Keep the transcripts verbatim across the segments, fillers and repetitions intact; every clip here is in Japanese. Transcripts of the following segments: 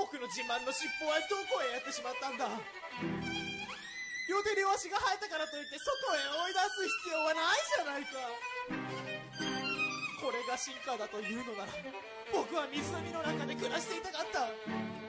僕の自慢の尻尾はどこへやってしまったんだ。両手両足が生えたからといって外へ追い出す必要はないじゃないか。これが進化だというのなら僕は湖の中で暮らしていたかった。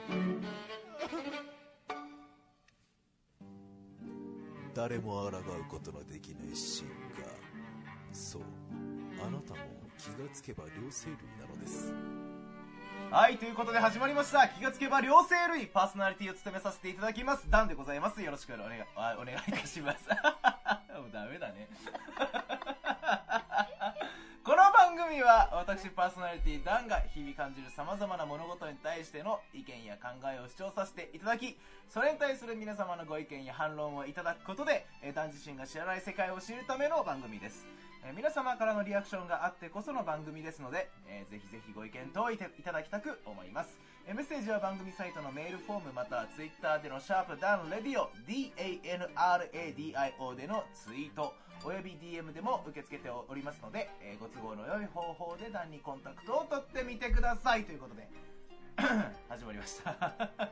誰も抗うことのできない進化。そう、あなたも気がつけば両生類なのです。 はい、ということで始まりました。気がつけば両生類、パーソナリティを務めさせていただきます、ダンでございます。よろしくお願い、お願いいたします。もうダメだね。この番組は私パーソナリティダンが日々感じる様々な物事に対しての意見や考えを主張させていただき、それに対する皆様のご意見や反論をいただくことで、ダン自身が知らない世界を知るための番組です。えー、皆様からのリアクションがあってこその番組ですので、えー、ぜひぜひご意見等いていただきたく思います。えー、メッセージは番組サイトのメールフォームまたはツイッターでのシャープダンレディオ ダン でのツイートおよび ディーエム でも受け付けておりますので、えー、ご都合の良い方法でダンにコンタクトを取ってみてくださいということで始まりました、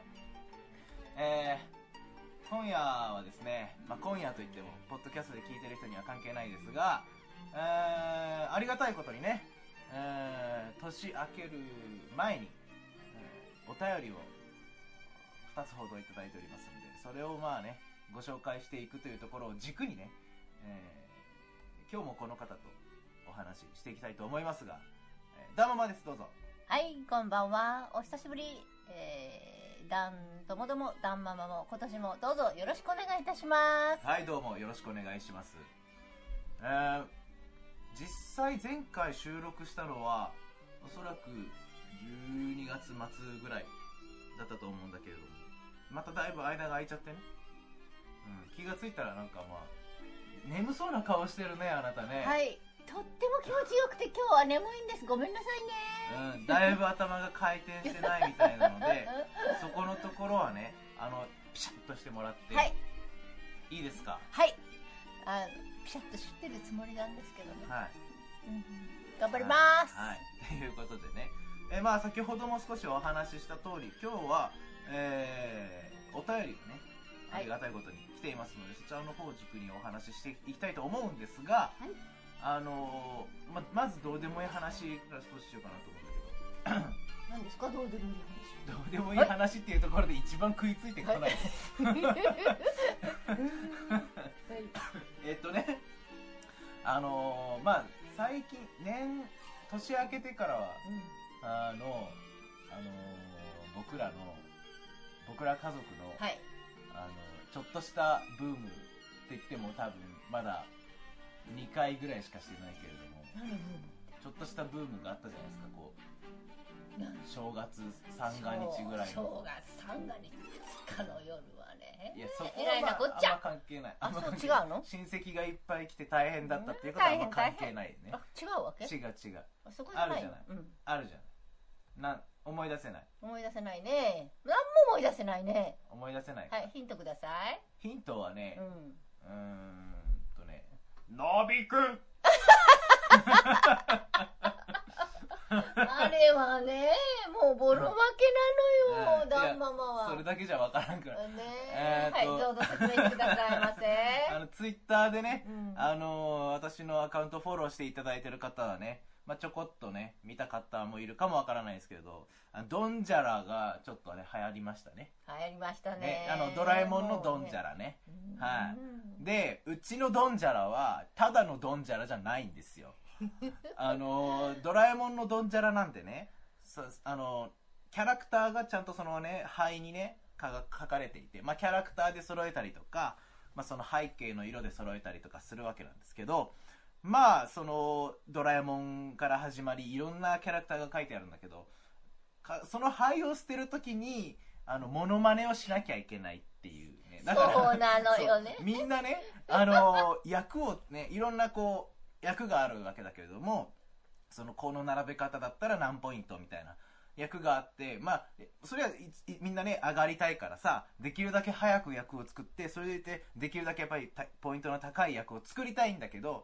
えー、今夜はですね、まあ、今夜といってもポッドキャストで聞いてる人には関係ないですが、えー、ありがたいことにね、えー、年明ける前に、えー、お便りをふたつほどいただいておりますので、それをまあねご紹介していくというところを軸にね、えー、今日もこの方とお話ししていきたいと思いますが、えー、ダンママです。どうぞ。 はい、こんばんは。お久しぶり。えー、ダンともどもダンママも今年もどうぞよろしくお願いいたします。 はい、どうもよろしくお願いします。えー実際前回収録したのはおそらくじゅうにがつまつぐらいだったと思うんだけれども、まただいぶ間が空いちゃってね、うん、気がついたらなんかまあ眠そうな顔してるね、あなたね。 はい、とっても気持ちよくて今日は眠いんです。ごめんなさいね。 うん、だいぶ頭が回転してないみたいなのでそこのところはね、あのピシャッとしてもらって、はい、いいですか。 はい、あピシャッとしてるつもりなんですけどね。はい、うん、頑張ります。 はい、と、はい、いうことでね、えまあ先ほども少しお話しした通り、今日は、えー、お便りがねありがたいことに来ていますので、はい、そちらの方を軸にお話ししていきたいと思うんですが、はい、あのー、ままずどうでもいい話から少ししようかなと思うんだけど。 何ですか、どうでもいい話。どうでもいい話っていうところで一番食いついてこない、はい、えっとね、あのー、まあ最近年年明けてからは、うん、あのあのー、僕らの僕ら家族の、はい、あのちょっとしたブームって言っても多分まだにかいぐらいしかしてないけれども、何ブーム？ちょっとしたブームがあったじゃないですか。こう正月三が日ぐらいの正月三が日ふつかの夜はね、 いやそこは、まあ、あんま関係ない。 あ、そう違うの？ 親戚がいっぱい来て大変だったっていうことはあんま関係ないね。 あ、違うわけ？ 違う違う。 あ、そこじゃない。 あるじゃない、うん、あるじゃない。なん思い出せない。 思い出せないね。何も思い出せないね。 思い出せない。 はい、ヒントください。 ヒントはね、うん、うーんとね、 のびくん。 あれはね、もうボロ負けなのよ、ダンママは。 それだけじゃわからんから。 ねえー、はい、どうぞ説明してくださいませ。 あのツイッターでね、うん、あのー、私のアカウントフォローしていただいてる方はね、まあ、ちょこっとね見た方もいるかもわからないですけど、あのドンジャラがちょっとね流行りましたね。 流行りましたね。 ね、あのドラえもんのドンジャラね。ね、はい。で、うちのドンジャラはただのドンジャラじゃないんですよ。あのドラえもんのドンジャラなんてね、あのキャラクターがちゃんとそのね灰にね書かれていて、まあ、キャラクターで揃えたりとか、まあ、その背景の色で揃えたりとかするわけなんですけど、まあそのドラえもんから始まりいろんなキャラクターが書いてあるんだけど、その灰を捨てるときにあのモノマネをしなきゃいけないっていうね。だからそうなのよね。 みんなね、あの役をね、いろんなこう役があるわけだけれども、そのこの並べ方だったら何ポイントみたいな役があって、まあそれはみんなね上がりたいからさ、できるだけ早く役を作って、それでいてできるだけやっぱりポイントの高い役を作りたいんだけど、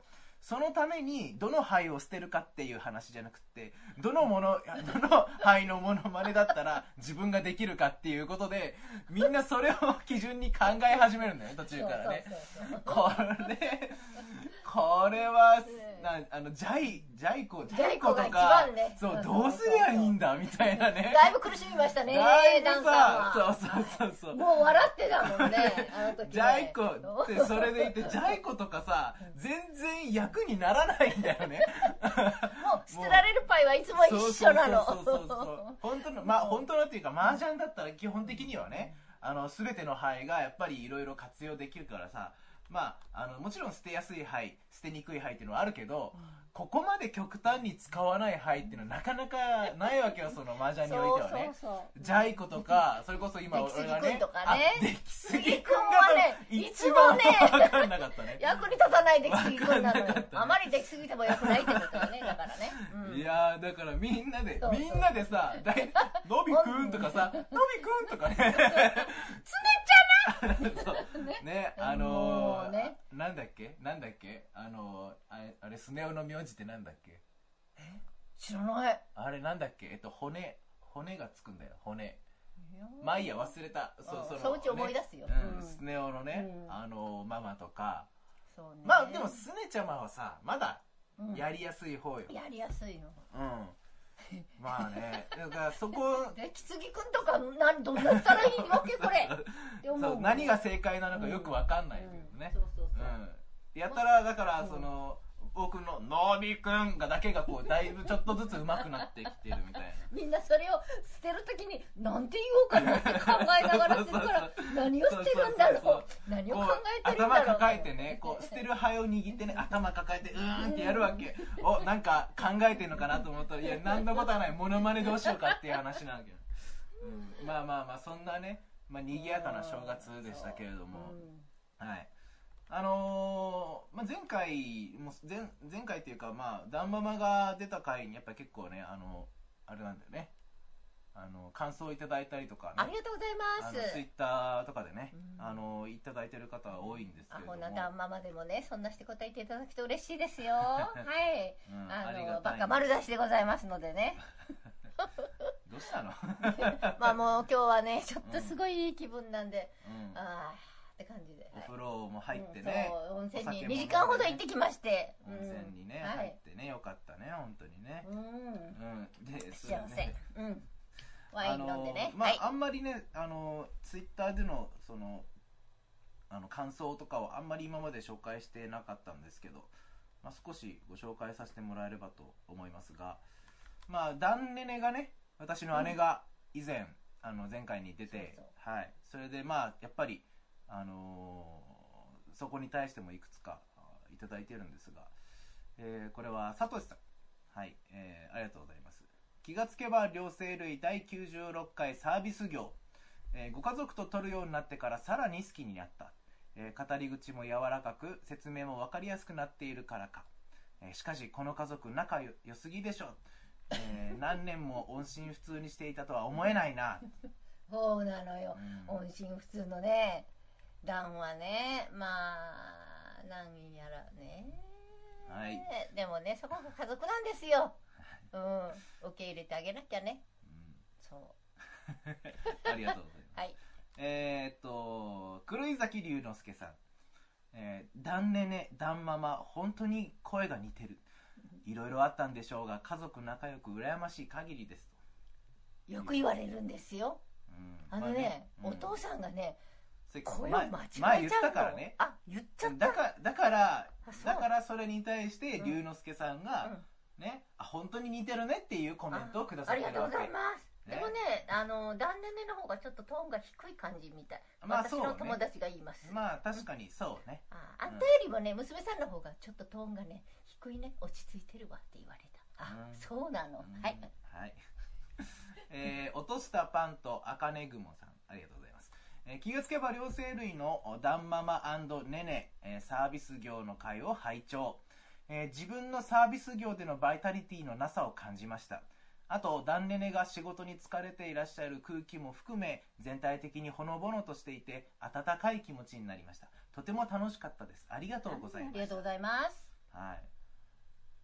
そのためにどの牌を捨てるかっていう話じゃなくて、どのものどの牌のモノマネだったら自分ができるかっていうことで、みんなそれを基準に考え始めるんだよね、途中からね。 そうそうそうこれこれはなあのジャイジャイコジャイコとジャイコが一か、 番ねそううんどうすりゃいいんだみたいなね。 だいぶ苦しみましたね、 だいぶダンさんは。 さ、そうそうそうそう。 もう笑ってたもんね、あの時ね。 ジャイコってそれでいて、ジャイコとかさ、全然役にならないんだよね。 もう捨てられるパイはいつも一緒なの。 そうそうそうそう本当の、まあ本当のっていうか、麻雀だったら基本的にはね、あの、すべての牌がやっぱりいろいろ活用できるからさ、まあ、あの、もちろん捨てやすい牌、捨てにくい牌っていうのはあるけど、ここまで極端に使わない牌っていうのはなかなかないわけよ、その麻雀においてはね。 そうそうそうジャイコとか、それこそ今出来すぎ俺がね、 くんとかねあ出来すぎくん出来くんはがね一番いつもね分かんなかったね。 役に立たない出来すぎくんなのよわかんなかったね。 あまり出来すぎてもよくないってことよね、だからね。うんいやーだからみんなでそうそうみんなでさだいのびくんとかさのびくんとかねそうねあのーもうねなんだっけなんだっけあのーあれあれスネ夫の名字ってなんだっけ知らない。 あれなんだっけえっと骨骨がつくんだよ骨まあいいや忘れたそうそのそのうち思い出すよねうんうんスネ夫のねうんあのーママとかそうね。 まあでもスネちゃまはさまだうんやりやすい方よやりやすいの。 うんまあねだからそこ出来すぎくんとか、なんどんなしたらいいわけこれ。って思そうう何が正解なのかよくわかんないけどね、 うんそうそうそう。 うんやったらだからその僕ののびくんがだけがこうだいぶちょっとずつ上手くなってきてるみたいなみんなそれを捨てるときになんて言おうかなって考えながら捨てるから何を捨てるんだろう何を考えてるんだろう頭抱えてねこう捨てる灰を握ってね頭抱えてうーんってやるわけおなんか考えてんのかなと思ったらいや何のことはないモノマネどうしようかっていう話なんだけど、うん、まあまあまあそんなね、まあ、賑やかな正月でしたけれども、はいあのーまあ、前回も前前回っていうかまあダンママが出た回にやっぱり結構ねあのあれなんだよねあの感想をいただいたりとか、ね、 ありがとうございます。 ツイッターとかでね、うん、あのいただいてる方は多いんですけれども、 アホなダンママでもねそんなして答えていただくと嬉しいですよはい、うん、あのバカ丸出しでございますのでねどうしたのまあもう今日はねちょっとすごいいい気分なんで、うん、ああって感じでお風呂も入ってね、 うん、温泉ににじかんほど行ってきまして、 温泉にね、うん、入ってねよかったね本当にね、うんうんで幸せ、うんワイン飲んでね、 まあ、 はい、 あんまりねあのツイッターでのそのあの感想とかをあんまり今まで紹介してなかったんですけど、まあ、少しご紹介させてもらえればと思いますが、まあダンネネがね私の姉が以前、うん、あの前回に出てそうそう、 はい、それでまあやっぱりあのー、そこに対してもいくつかいただいてるんですが、えー、これはサトシさん、はい、えー、ありがとうございます。気がつけば両生類だいきゅうじゅうろっかいサービス業、えー、ご家族と撮るようになってからさらに好きになった、えー、語り口も柔らかく説明も分かりやすくなっているからか、えー、しかしこの家族仲良すぎでしょ、えー、何年も音信不通にしていたとは思えないなそうなのよ、うん、音信不通のねダンはねまあ何やらね、はい、でもねそこが家族なんですようん、受け入れてあげなきゃね、うん、そうありがとうございます、はい、えー、っと黒井崎龍之介さん、えー、ダンネネダンママ本当に声が似てるいろいろあったんでしょうが家族仲良く羨ましい限りですとよく言われるんですよ、うん、あのね、まあねうん、お父さんがね声を間違えちゃうの前言ったからねあ言っちゃっただからだからだからそれに対して龍之介さんが、うんうんね、あ本当に似てるねっていうコメントをくださってるわけ。 ありがとうございます、ね、でもねあのダンネネの方がちょっとトーンが低い感じみたい、まあ、私の友達が言います、 ね、まあ確かにそうね、 うん、あ, あんたよりもね娘さんの方がちょっとトーンがね低いね落ち着いてるわって言われたあ、うん、そうなの、うん、はい、はいえー、落としたパンとあかねぐもさんありがとうございます、えー、気がつけば両生類のダンママ&ネネ、えー、サービス業の会を拝聴えー、自分のサービス業でのバイタリティのなさを感じました。あとダンネネが仕事に疲れていらっしゃる空気も含め全体的にほのぼのとしていて温かい気持ちになりました。とても楽しかったです。ありがとうございます。 ありがとうございます。 はい。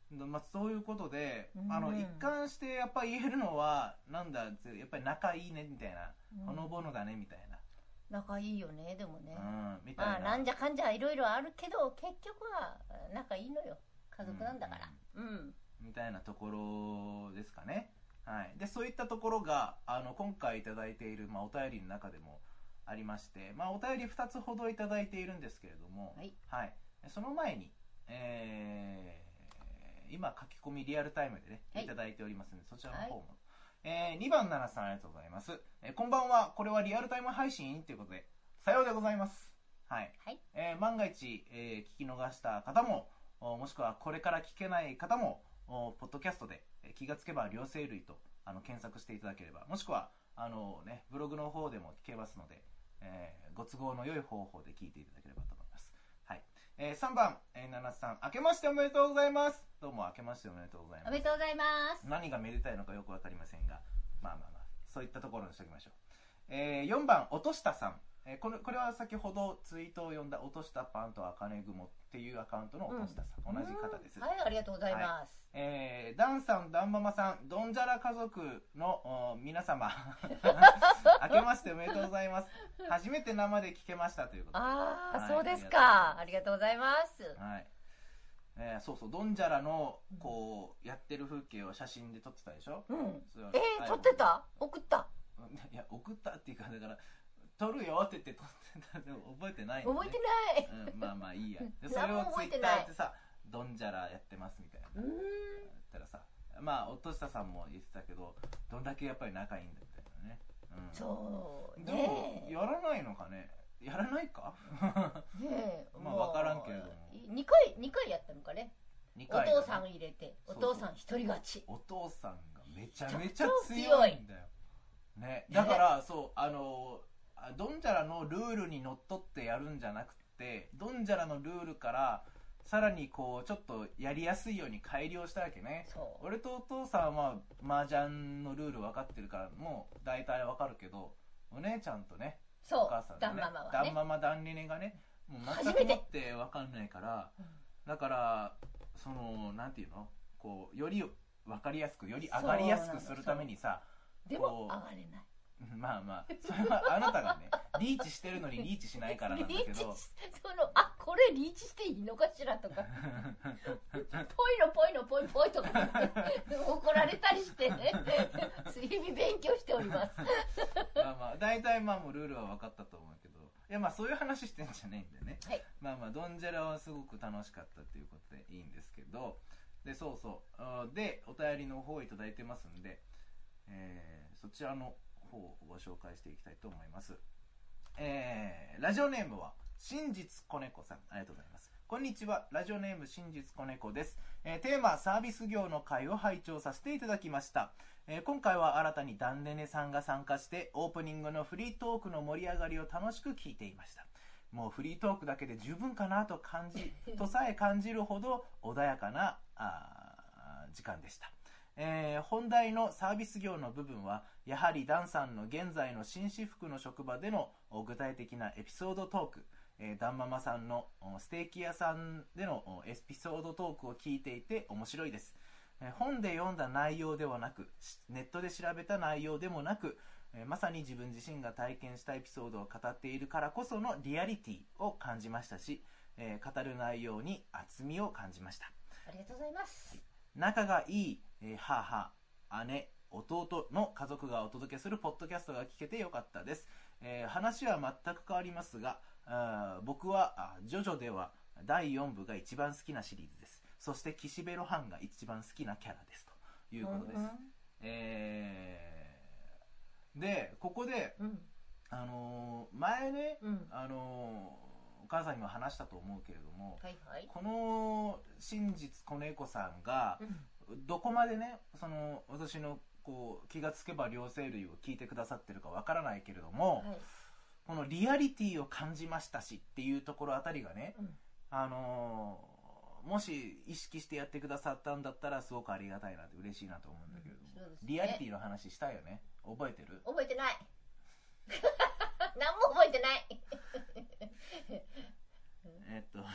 まあ、そういうことで、 うんあの一貫してやっぱ言えるのはなんだやっぱり仲いいねみたいな、 うんほのぼのだねみたいな、 仲いいよねでもね、 うんみたいな、 まあなんじゃかんじゃいろいろあるけど結局は仲いいのよ、家族なんだからうん、うんみたいなところですかね。はい、でそういったところがあの今回いただいている、まあ、お便りの中でもありまして、まあ、お便りふたつほどいただいているんですけれども、 はいはい、その前に、えー今書き込みリアルタイムでね、 はいいただいておりますので、そちらの方も、 はいえー、にばんななさんありがとうございます、えーこんばんは、これはリアルタイム配信ということでさようでございます。はい、 はいえー万が一、えー聞き逃した方もおもしくはこれから聞けない方もおポッドキャストでえー気がつけば両生類とあの検索していただければ、もしくはあの、ね、ブログの方でも聞けますので、えーご都合の良い方法で聞いていただければと思います。はい、えー、さんばん、えー、ななさん明けましておめでとうございます。どうも明けましておめでとうございます。 おめでとうございます。 何がめでたいのかよくわかりませんが、まあまあまあそういったところにしておきましょう。えー、よんばん音下さん、えー、これこれは先ほどツイートを読んだ音下パンとあかね雲っていうアカウントの音下さん、 うん同じ方です。 はい、ありがとうございます。 えー、ダンさん、ダンママさん、ドンジャラ家族のお皆様明けましておめでとうございます。初めて生で聞けましたということで、 ああ、 はいそうですか。ありがとうございます。 はい、えーそうそう、ドンジャラのこうやってる風景を写真で撮ってたでしょ。 うん。 それはえー、撮ってた？送った？ いや送ったっていうか、だから撮るよって言って撮ってたでも覚えてないんだね、 覚えてない。 うん、まあまあいいや。でうんそれを何もツイッタ覚えてないーでさ、ドンジャラやってますみたいなうーん。 言ったらさ、まあ音下さんも言ってたけど、どんだけやっぱり仲いいんだみたいなね。うん、 そうでもねえ。 やらないのかね。やらないか。 ねえ。 まあわからんけれども二回二回やったのかね。 におかいだね父さん入れて、おそうそう父さん一人勝ち。 お父さんがめちゃめちゃ超強いんだよ。ね、だからそうあのあドンジャラのルールにのっとってやるんじゃなくて、ドンジャラのルールからさらにこうちょっとやりやすいように改良したわけね。 そう。 俺とお父さんは麻雀のルール分かってるからもう大体分かるけど、お姉ちゃんとね、 そう。 お母さんダンね、 ママはね。 ダンママダンリネがね、もう全く初めてもって分かんないから、 うんだからそのなんていうの、こうより分かりやすく、より上がりやすくするためにさ、 でも上がれない。 まあまあそれはあなたがねリーチしてるのにリーチしないからなんだけリーチど、 しそのあこれリーチしていいのかしらとかぽいのぽいのぽいぽいとか怒られたりしてね日々勉強しておりますまあまあ大体まあもうルールは分かったと思うけど、いやまあそういう話してんじゃないんだよね。 はい。 まあまあドンジャラはすごく楽しかったっていうことでいいんですけど、でそうそうあーでお便りの方をいただいてますんで、えーそちらの方をご紹介していきたいと思います。えーラジオネームは真実子猫さん、ありがとうございます。こんにちは、ラジオネーム真実子猫です。えーテーマサービス業の会を拝聴させていただきました。えー今回は新たにダンネネさんが参加してオープニングのフリートークの盛り上がりを楽しく聞いていました。もうフリートークだけで十分かなと感じとさえ感じるほど穏やかなあー時間でした。えー本題のサービス業の部分はやはりダンさんの現在の紳士服の職場でのお具体的なエピソードトーク、えーダンママさんのおステーキ屋さんでのおエピソードトークを聞いていて面白いです。えー本で読んだ内容ではなくしネットで調べた内容でもなく、えーまさに自分自身が体験したエピソードを語っているからこそのリアリティを感じましたし、えー語る内容に厚みを感じました。 ありがとうございます。 仲がいい、えー母、姉、弟の家族がお届けするポッドキャストが聞けてよかったです。えー話は全く変わりますが、あー僕はあジョジョではだいよん部が一番好きなシリーズです。そして岸辺露伴が一番好きなキャラですということです。 うんうんえーでここで、 うんあのー前ね、 うんあのーお母さんにも話したと思うけれども、 はいはい。 この真実子猫さんがうんどこまでね、その私のこう気がつけば両生類を聞いてくださってるかわからないけれども、 はい。 このリアリティを感じましたしっていうところあたりがね、 うんあのーもし意識してやってくださったんだったらすごくありがたいなって嬉しいなと思うんだけれども、 そうですねリアリティの話したよね。覚えてる？ 覚えてない何も覚えてないえっと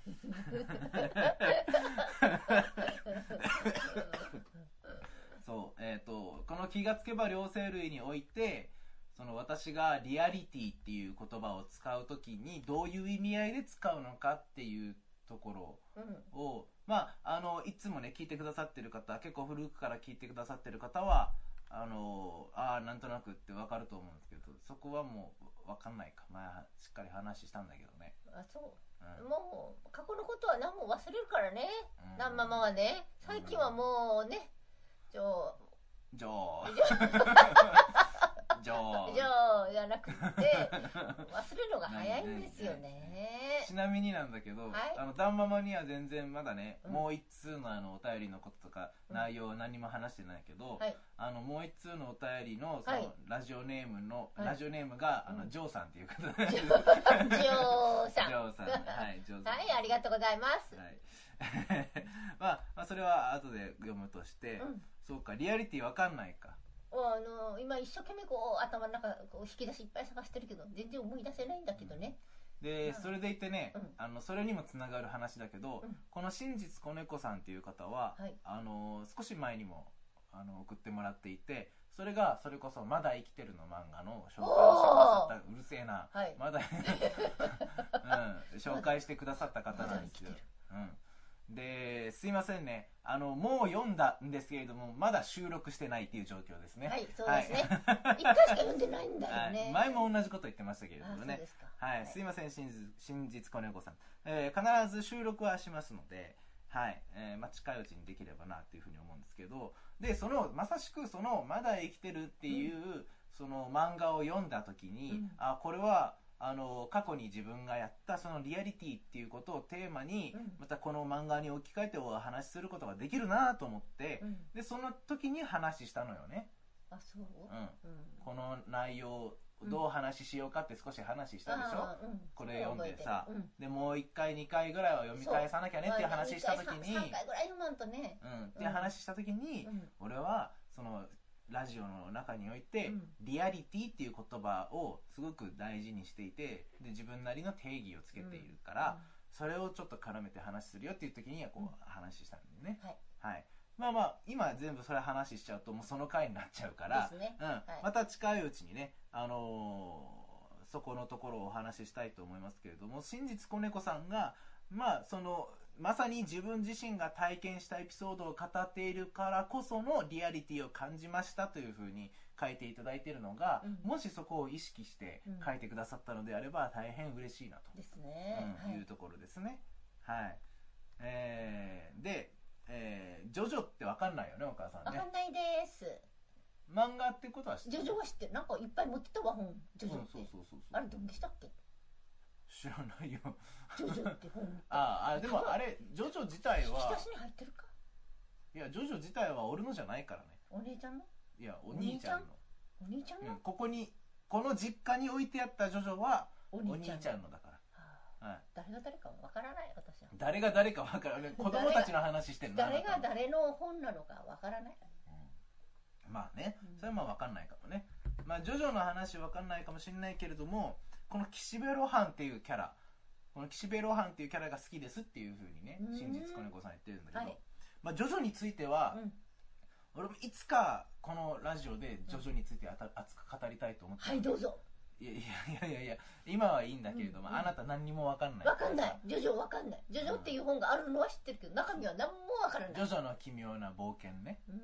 そう、えっと、この気がつけば両生類において、その私がリアリティっていう言葉を使うときにどういう意味合いで使うのかっていうところを、うん、まあ、あの、いつもね、聞いてくださってる方、結構古くから聞いてくださってる方は、あの、ああ、なんとなくってわかると思うんですけど、そこはもうわかんないか。まあ、しっかり話したんだけどね。 あ、そう。うん、もう、過去のことは何も忘れるからね。うん、ランママはね。最近はもうね、じゃあ、 じゃあ、じゃあ、 じゃあ、じゃなくて、忘れるのが早いんですよね。 ちなみになんだけど、はい、あの、ダンママには全然まだね、うん、もう一通のあの、お便りのこととか、内容は何も話してないけど、はい、あの、もう一通のお便りの、その、はい、ラジオネームの、はい、ラジオネームが、あの、ジョーさんっていう方で、 ジョーさん。 ジョーさん。はい、ジョーさん。 はい、ありがとうございます。はい。 まあ、まあ、それは後で読むとして、うん、そうか、リアリティわかんないか。 あの今一生懸命こう頭の中こう引き出しいっぱい探してるけど全然思い出せないんだけどね。 で、うん、それでいてね、うん、あのそれにもつながる話だけど、うん、この真実子猫さんっていう方は、はい、あの少し前にもあの送ってもらっていて、それがそれこそまだ生きてるの漫画の紹介をしてくださった、うるせえな、はい、まだ、うん、紹介してくださった方なんですよ。うん、で、すいませんね。あの、もう読んだんですけれども、まだ収録してないっていう状況ですね。 はい、そうですね。一、はい、回しか読んでないんだよね、はい。 前も同じこと言ってましたけれどもね。はい、すいません、真実、真実子猫さん。えー、必ず収録はしますので、はい、えー、まあ、近いうちにできればなっていうふうに思うんですけど、で、その、まさしくその、まだ生きてるっていう、うん、その漫画を読んだ時に、うん、あ、これは、あの過去に自分がやったそのリアリティっていうことをテーマに、うん、またこの漫画に置き換えてお話しすることができるなと思って、うん、でその時に話したのよね。 あ、そう、うんうん、この内容どう話しようかって少し話したでしょ、うん、これ読んでさ、うん、でもういっかいにかいぐらいは読み返さなきゃねっていう話した時に、 さんかいぐらい読まんとね、 うん、っていう話した時に、俺はそのラジオの中において、うん、リアリティっていう言葉をすごく大事にしていて、で自分なりの定義をつけているから、うん、それをちょっと絡めて話するよっていう時にはこう、うん、話したんだよね、はいはい、まあまあ今全部それ話しちゃうともうその回になっちゃうから、ね、うん、はい、また近いうちにね、あのー、そこのところをお話ししたいと思いますけれども、真実子猫さんがまあそのまさに自分自身が体験したエピソードを語っているからこそのリアリティを感じましたというふうに書いていただいているのが、うん、もしそこを意識して書いてくださったのであれば大変嬉しいなと、 ですね、 うん、いうところですね。はい。えー、で、えー、ジョジョってわかんないよね、お母さんね。 わかんないです。 漫画ってことは知ってる？ ジョジョは知ってる。なんかいっぱい持ってたわ、本。ジョジョって。 そうそうそうそう。 あれどんでしたっけ？ 知らないよ。 ジョジョって本。 ああ、でもあれ、ジョジョ自体は。 引き出しに入ってるか。 いや、ジョジョ自体は俺のじゃないからね。 お姉ちゃんの？ いや、お兄ちゃんの。 お兄ちゃんの？ うん、ここに、この実家に置いてあったジョジョは、お兄ちゃんのだから。 はあ、はい、誰が誰かわからない、私は。 誰が誰かわからない。子供たちの話してるの。 誰が誰の本なのかわからない。 うん、まあね、それはまあわかんないかもね。まあ、ジョジョの話わかんないかもしれないけれども、この岸辺露伴っていうキャラ、この岸辺露伴っていうキャラが好きですっていう風にね、真実子猫さん言ってるんだけど、はい、まあ、ジョジョについては、うん、俺もいつかこのラジオでジョジョについて熱く語りたいと思って、 はい、どうぞ。 いやいやいやいや、今はいいんだけれども、うんうん、あなた何にも分かんない。 分かんない。ジョジョ分かんない。ジョジョっていう本があるのは知ってるけど、中身は何も分からない。 ジョジョの奇妙な冒険ね。うん、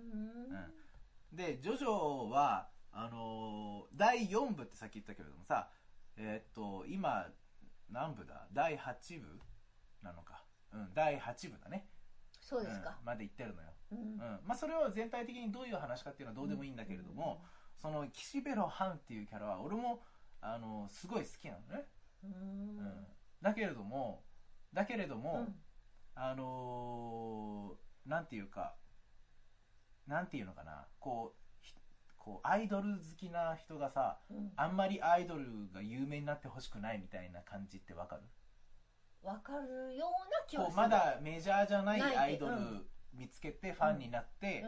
うん、で、ジョジョは、あのー、だいよんぶってさっき言ったけれどもさ、えー、っと、今、何部だ？だいはちぶなのか。うん、だいはちぶだね。 そうですか。 うん、まで言ってるのよ。 うん。うん、 まあ、それを全体的にどういう話かっていうのはどうでもいいんだけれども、うん、その、岸辺露伴っていうキャラは、俺も、あの、すごい好きなのね。うん。うん。だけれども、だけれども、うん、あのー、なんていうか、なんていうのかな、こう、こうアイドル好きな人がさ、うん、あんまりアイドルが有名になってほしくないみたいな感じってわかる？ わかるような気がする。 こうまだメジャーじゃないアイドル見つけてファンになって、うんうん、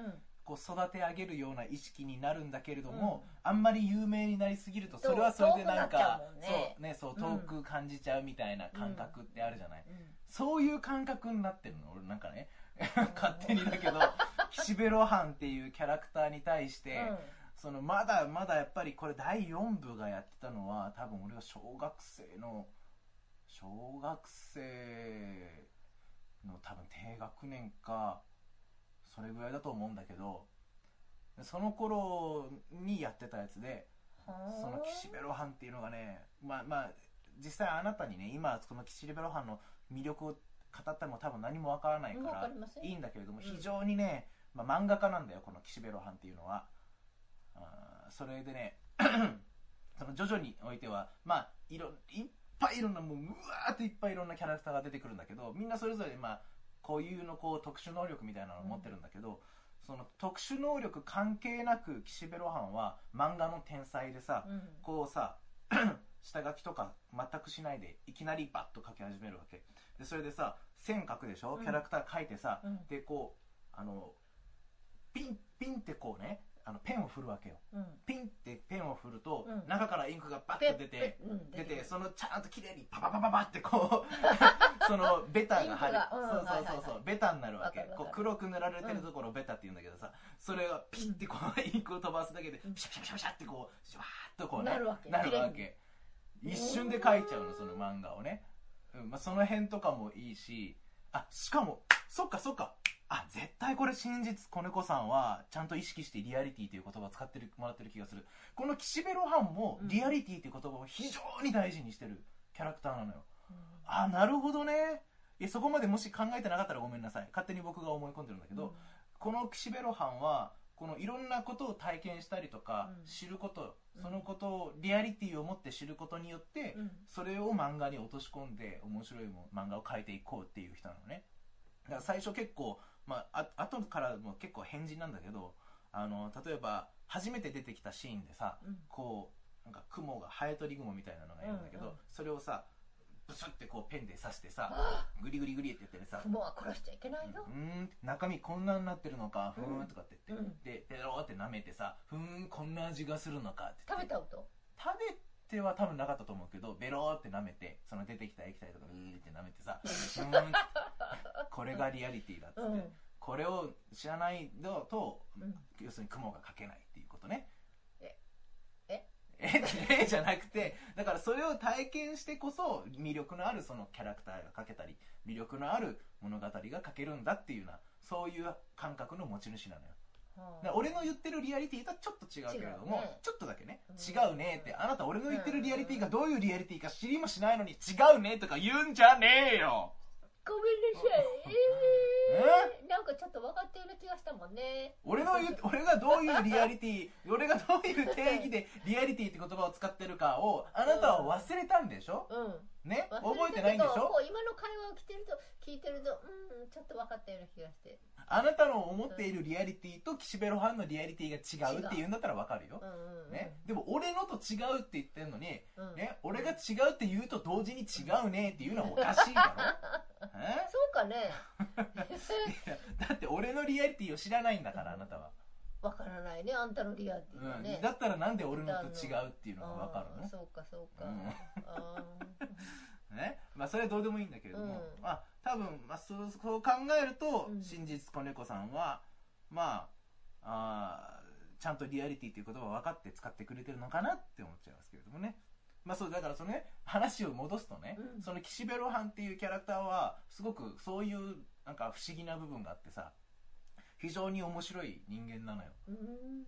こう育て上げるような意識になるんだけれども、うん、あんまり有名になりすぎるとそれはそれでなんかそうね、そう遠く感じちゃうみたいな感覚ってあるじゃない、うんうん、そういう感覚になってるの俺なんかね勝手にだけど岸辺露伴っていうキャラクターに対して、うん、そのまだまだやっぱりこれだいよんぶがやってたのは多分俺が小学生の小学生の多分低学年かそれぐらいだと思うんだけど、その頃にやってたやつで、その岸辺露伴っていうのがね、まあまあ実際あなたにね今この岸辺露伴の魅力を語ったのも多分何もわからないからいいんだけれども、非常にね、まあ、漫画家なんだよこの岸辺露伴っていうのは。あそれでねそのジョジョにおいてはまあいろいっぱいいろんなもううわーっていっぱいいろんなキャラクターが出てくるんだけど、みんなそれぞれまあ固有のこう特殊能力みたいなのを持ってるんだけど、うん、その特殊能力関係なく岸辺露伴は漫画の天才でさ、うん、こうさ下書きとか全くしないでいきなりバッと描き始めるわけで、それでさ線描くでしょ、うん、キャラクター描いてさ、うん、でこうあのピンピンってこうねあのペンを振るわけよ、うん、ピンってペンを振ると、うん、中からインクがバッと出て、うん、出てそのちゃんと綺麗にパパパパパってこうそのベタが入る、うん、そうそうそうそう、ベタになるわけ、こう黒く塗られてるところをベタって言うんだけどさ、それがピッてこうインクを飛ばすだけでピシャピシャピシャピシャってこうシュワーッとこうねなるわけ、 なるわけ一瞬で描いちゃうのその漫画をね、うんまあ、その辺とかもいいし、あしかもそっかそっかあ、絶対これ真実子猫さんはちゃんと意識してリアリティという言葉を使ってもらってる気がする。この岸辺露伴もリアリティという言葉を非常に大事にしてるキャラクターなのよ、うん、あ、なるほどね。いやそこまでもし考えてなかったらごめんなさい、勝手に僕が思い込んでるんだけど、うん、この岸辺露伴はこのいろんなことを体験したりとか、うん、知ること、そのことをリアリティを持って知ることによって、うん、それを漫画に落とし込んで面白い漫画を描いていこうっていう人なのね。だから最初結構まあ、あ後からも結構変人なんだけど、あの例えば初めて出てきたシーンでさ、うん、こうなんか雲がハエトリグモみたいなのがいるんだけど、うんうん、それをさブスってこうペンで刺してさグリグリグリって言ってさ、 雲は殺しちゃいけないよ、 うん、中身こんなになってるのかふーんとかって言って、うん、でペローって舐めてさ、ふーんこんな味がするのかって言って食べたこと食べては多分なかったと思うけど、ベローって舐めてその出てきた液体とかうーって舐めてさうんこれがリアリティだっつって、うん、これを知らないと、うん、要するに雲が描けないっていうことね。 ええええじゃなくて、だからそれを体験してこそ魅力のあるそのキャラクターが描けたり魅力のある物語が描けるんだっていうようなそういう感覚の持ち主なのよ。だ俺の言ってるリアリティとはちょっと違うけれども、ね、ちょっとだけね、うん、違うねって、あなた俺の言ってるリアリティがどういうリアリティか知りもしないのに違うねとか言うんじゃねえよ。 ごめんなさい。えー、なんかちょっと分かっている気がしたもんね。 俺の言俺がどういうリアリティ俺がどういう定義でリアリティって言葉を使ってるかをあなたは忘れたんでしょ、うん、ね、覚えてないんでしょ。 こう今の会話を聞いてると聞いてるとうんちょっと分かったような気がして、 あなたの思っているリアリティと岸辺露伴のリアリティが違うっていうんだったら分かるよ、うんうん、ね、でも俺のと違うって言ってんのに、うんね、俺が違うって言うと同時に違うねっていうのはおかしいだろえそうかねだって俺のリアリティを知らないんだから、あなたは分からないね、あんたのリアリティはね、 うん、だったらなんで俺のと違うっていうのが分かるの。 そうかそうか、うんあね、まあそれはどうでもいいんだけれども、うん、まあ多分、まあ、そうそう考えると、うん、真実子猫さんはまあ、あちゃんとリアリティという言葉を分かって使ってくれてるのかなって思っちゃいますけれどもね。まあそうだからそのね話を戻すとね、うん、その岸辺露伴っていうキャラクターはすごくそういうなんか不思議な部分があってさ、非常に面白い人間なのよ、うん、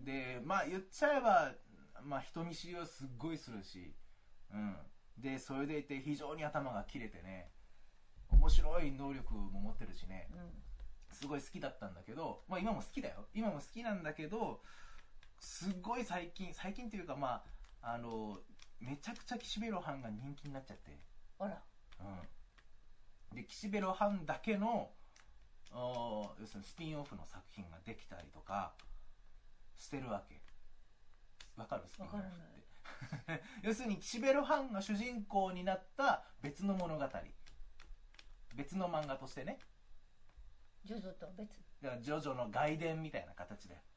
でまあ言っちゃえば、まあ、人見知りをすっごいするし、うんでそれでいて非常に頭が切れてね、面白い能力も持ってるしね、うん、すごい好きだったんだけど、まあ今も好きだよ、今も好きなんだけど、すごい最近最近っていうかまああのめちゃくちゃ岸辺露伴が人気になっちゃって、 あら、 うん、で岸辺露伴だけの要するにスピンオフの作品ができたりとかしてるわけ。わかる？スピンオフって要するに岸辺露伴が主人公になった別の物語、別の漫画としてね、 ジョジョと別だからジョジョの外伝みたいな形だよ。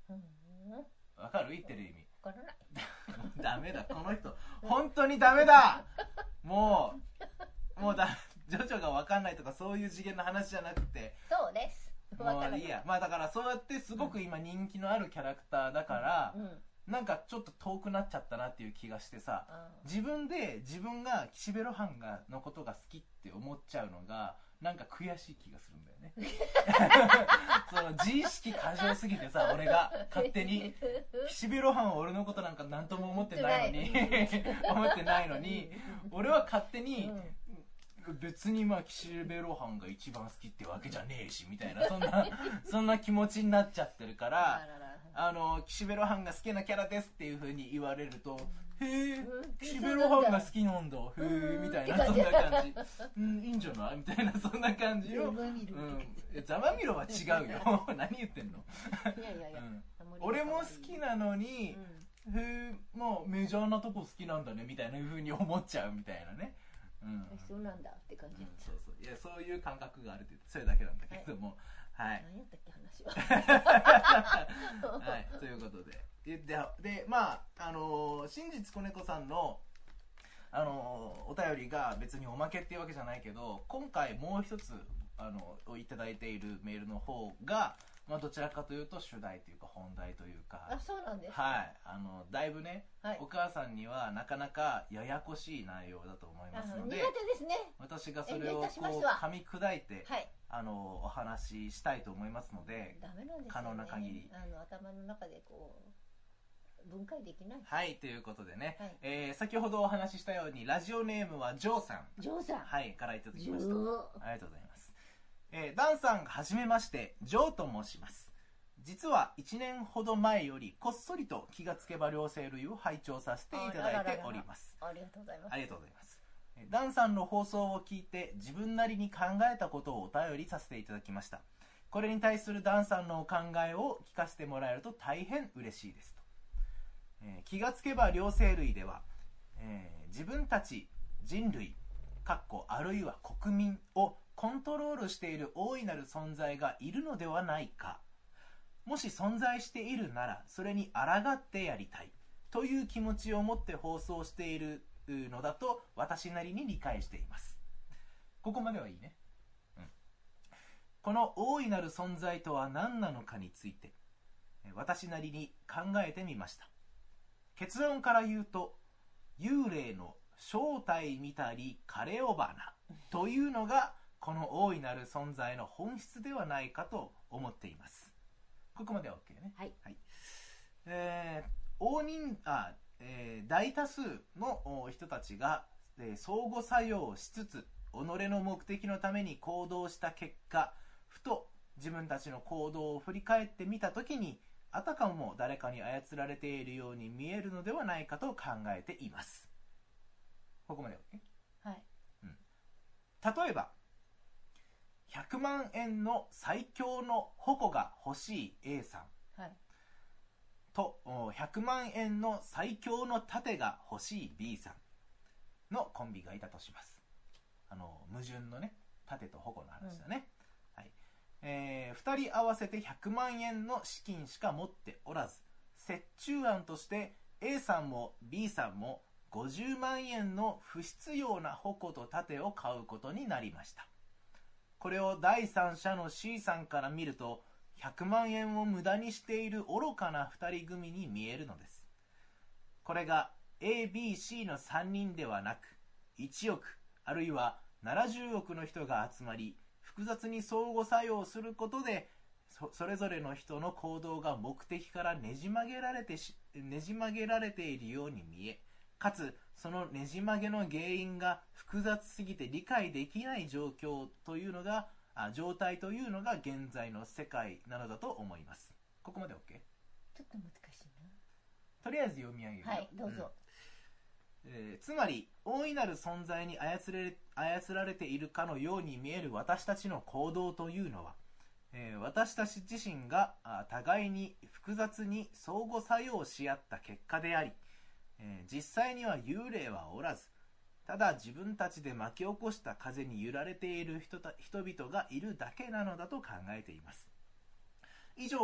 わかる言ってる意味。 わからない。 ダメだ、この人。本当にダメだもう、もうだ、ジョジョがわかんないとかそういう次元の話じゃなくて。 そうです。 もういいや。まあだからそうやってすごく今人気のあるキャラクターだから、うんうん、なんかちょっと遠くなっちゃったなっていう気がしてさ、うん、自分で自分が岸辺露伴がのことが好きって思っちゃうのが、なんか悔しい気がするんだよね。その自意識過剰すぎてさ、俺が勝手に岸辺露伴は俺のことなんか何とも思ってないのに思ってないのに俺は勝手に、うん、別にまあ岸辺露伴が一番好きってわけじゃねえしみたいな、そんなそんな気持ちになっちゃってるから、あの岸辺露伴が好きなキャラですっていう風に言われると、へえ、岸辺露伴が好きなんだ、へえみたいな、そんな感じ、うん、いいんじゃないみたいな、そんな感じを、ざまみろは違うよ何言ってんの。いやいやいや、うん、俺も好きなのに、うん、へえ、まあメジャーなとこ好きなんだねみたいな風に思っちゃうみたいなね、うん、 そうなんだって感じ、うん、 そうそう、いやそういう感覚があるって、それだけなんだけども、はい、はい、 何やったっけ話ははい、ということでで, でまああのー、真実子猫さんの、あのー、お便りが別におまけっていうわけじゃないけど、今回もう一つあのいただいているメールの方が、まあ、どちらかというと主題というか本題というか、 あ、そうなんですか、 はい、あのだいぶね、はい、お母さんにはなかなかややこしい内容だと思いますので、 苦手ですね、 私がそれをこう噛み砕いて、はい、あのお話ししたいと思いますので、 ダメなんですよね、 可能な限りあの頭の中でこう分解できない。 はい、ということでね、はい、えー、先ほどお話ししたようにラジオネームはジョーさん、 ジョーさん、 はい、からいただきました。ありがとうございます。えー、ダンさんはじめまして、ジョーと申します。実はいちねんほど前よりこっそりと気がつけば両生類を拝聴させていただいております。 ありがとうございます。 ありがとうございます。ダンさんの放送を聞いて自分なりに考えたことをお便りさせていただきました。これに対するダンさんのお考えを聞かせてもらえると大変嬉しいですと。えー、気がつけば両生類では、えー、自分たち人類かっこあるいは国民をコントロールしている大いなる存在がいるのではないか、もし存在しているならそれに抗ってやりたいという気持ちを持って放送しているのだと私なりに理解しています。ここまではいいね、うん、この大いなる存在とは何なのかについて私なりに考えてみました。結論から言うと、幽霊の正体見たり枯れ尾花というのがこの大いなる存在の本質ではないかと思っています。ここまでは OK ね。 はい。 はい、えー、大人あ、えー、大多数の人たちが、えー、相互作用しつつ己の目的のために行動した結果、ふと自分たちの行動を振り返ってみたときに、あたかも誰かに操られているように見えるのではないかと考えています。ここまで OK？ はい、 うん。例えばひゃくまんえんの最強の矛が欲しい A さん、はい、とひゃくまんえんの最強の盾が欲しい B さんのコンビがいたとします。あの矛盾のね、盾と矛の話だね、うん、はい、えー、ふたり合わせてひゃくまんえんの資金しか持っておらず、折衷案として A さんも B さんもごじゅうまんえんの不必要な矛と盾を買うことになりました。これを第三者の C さんから見ると、ひゃくまんえんを無駄にしている愚かなふたり組に見えるのです。これが エー、ビー、シー のさんにんではなく、いちおくあるいはななじゅうおくの人が集まり、複雑に相互作用することで、 そ, それぞれの人の行動が目的からねじ曲げられてしねじ曲げられているように見え、かつそのねじ曲げの原因が複雑すぎて理解できない状況というのがあ状態というのが現在の世界なのだと思います。ここまで OK？ ちょっと難しいな。 とりあえず読み上げるよ。 はい、どうぞ。 うん、えー、つまり大いなる存在に操れ操られているかのように見える私たちの行動というのは、えー、私たち自身が互いに複雑に相互作用し合った結果であり、えー、実際には幽霊はおらず、ただ自分たちで巻き起こした風に揺られている 人, た人々がいるだけなのだと考えています。以上が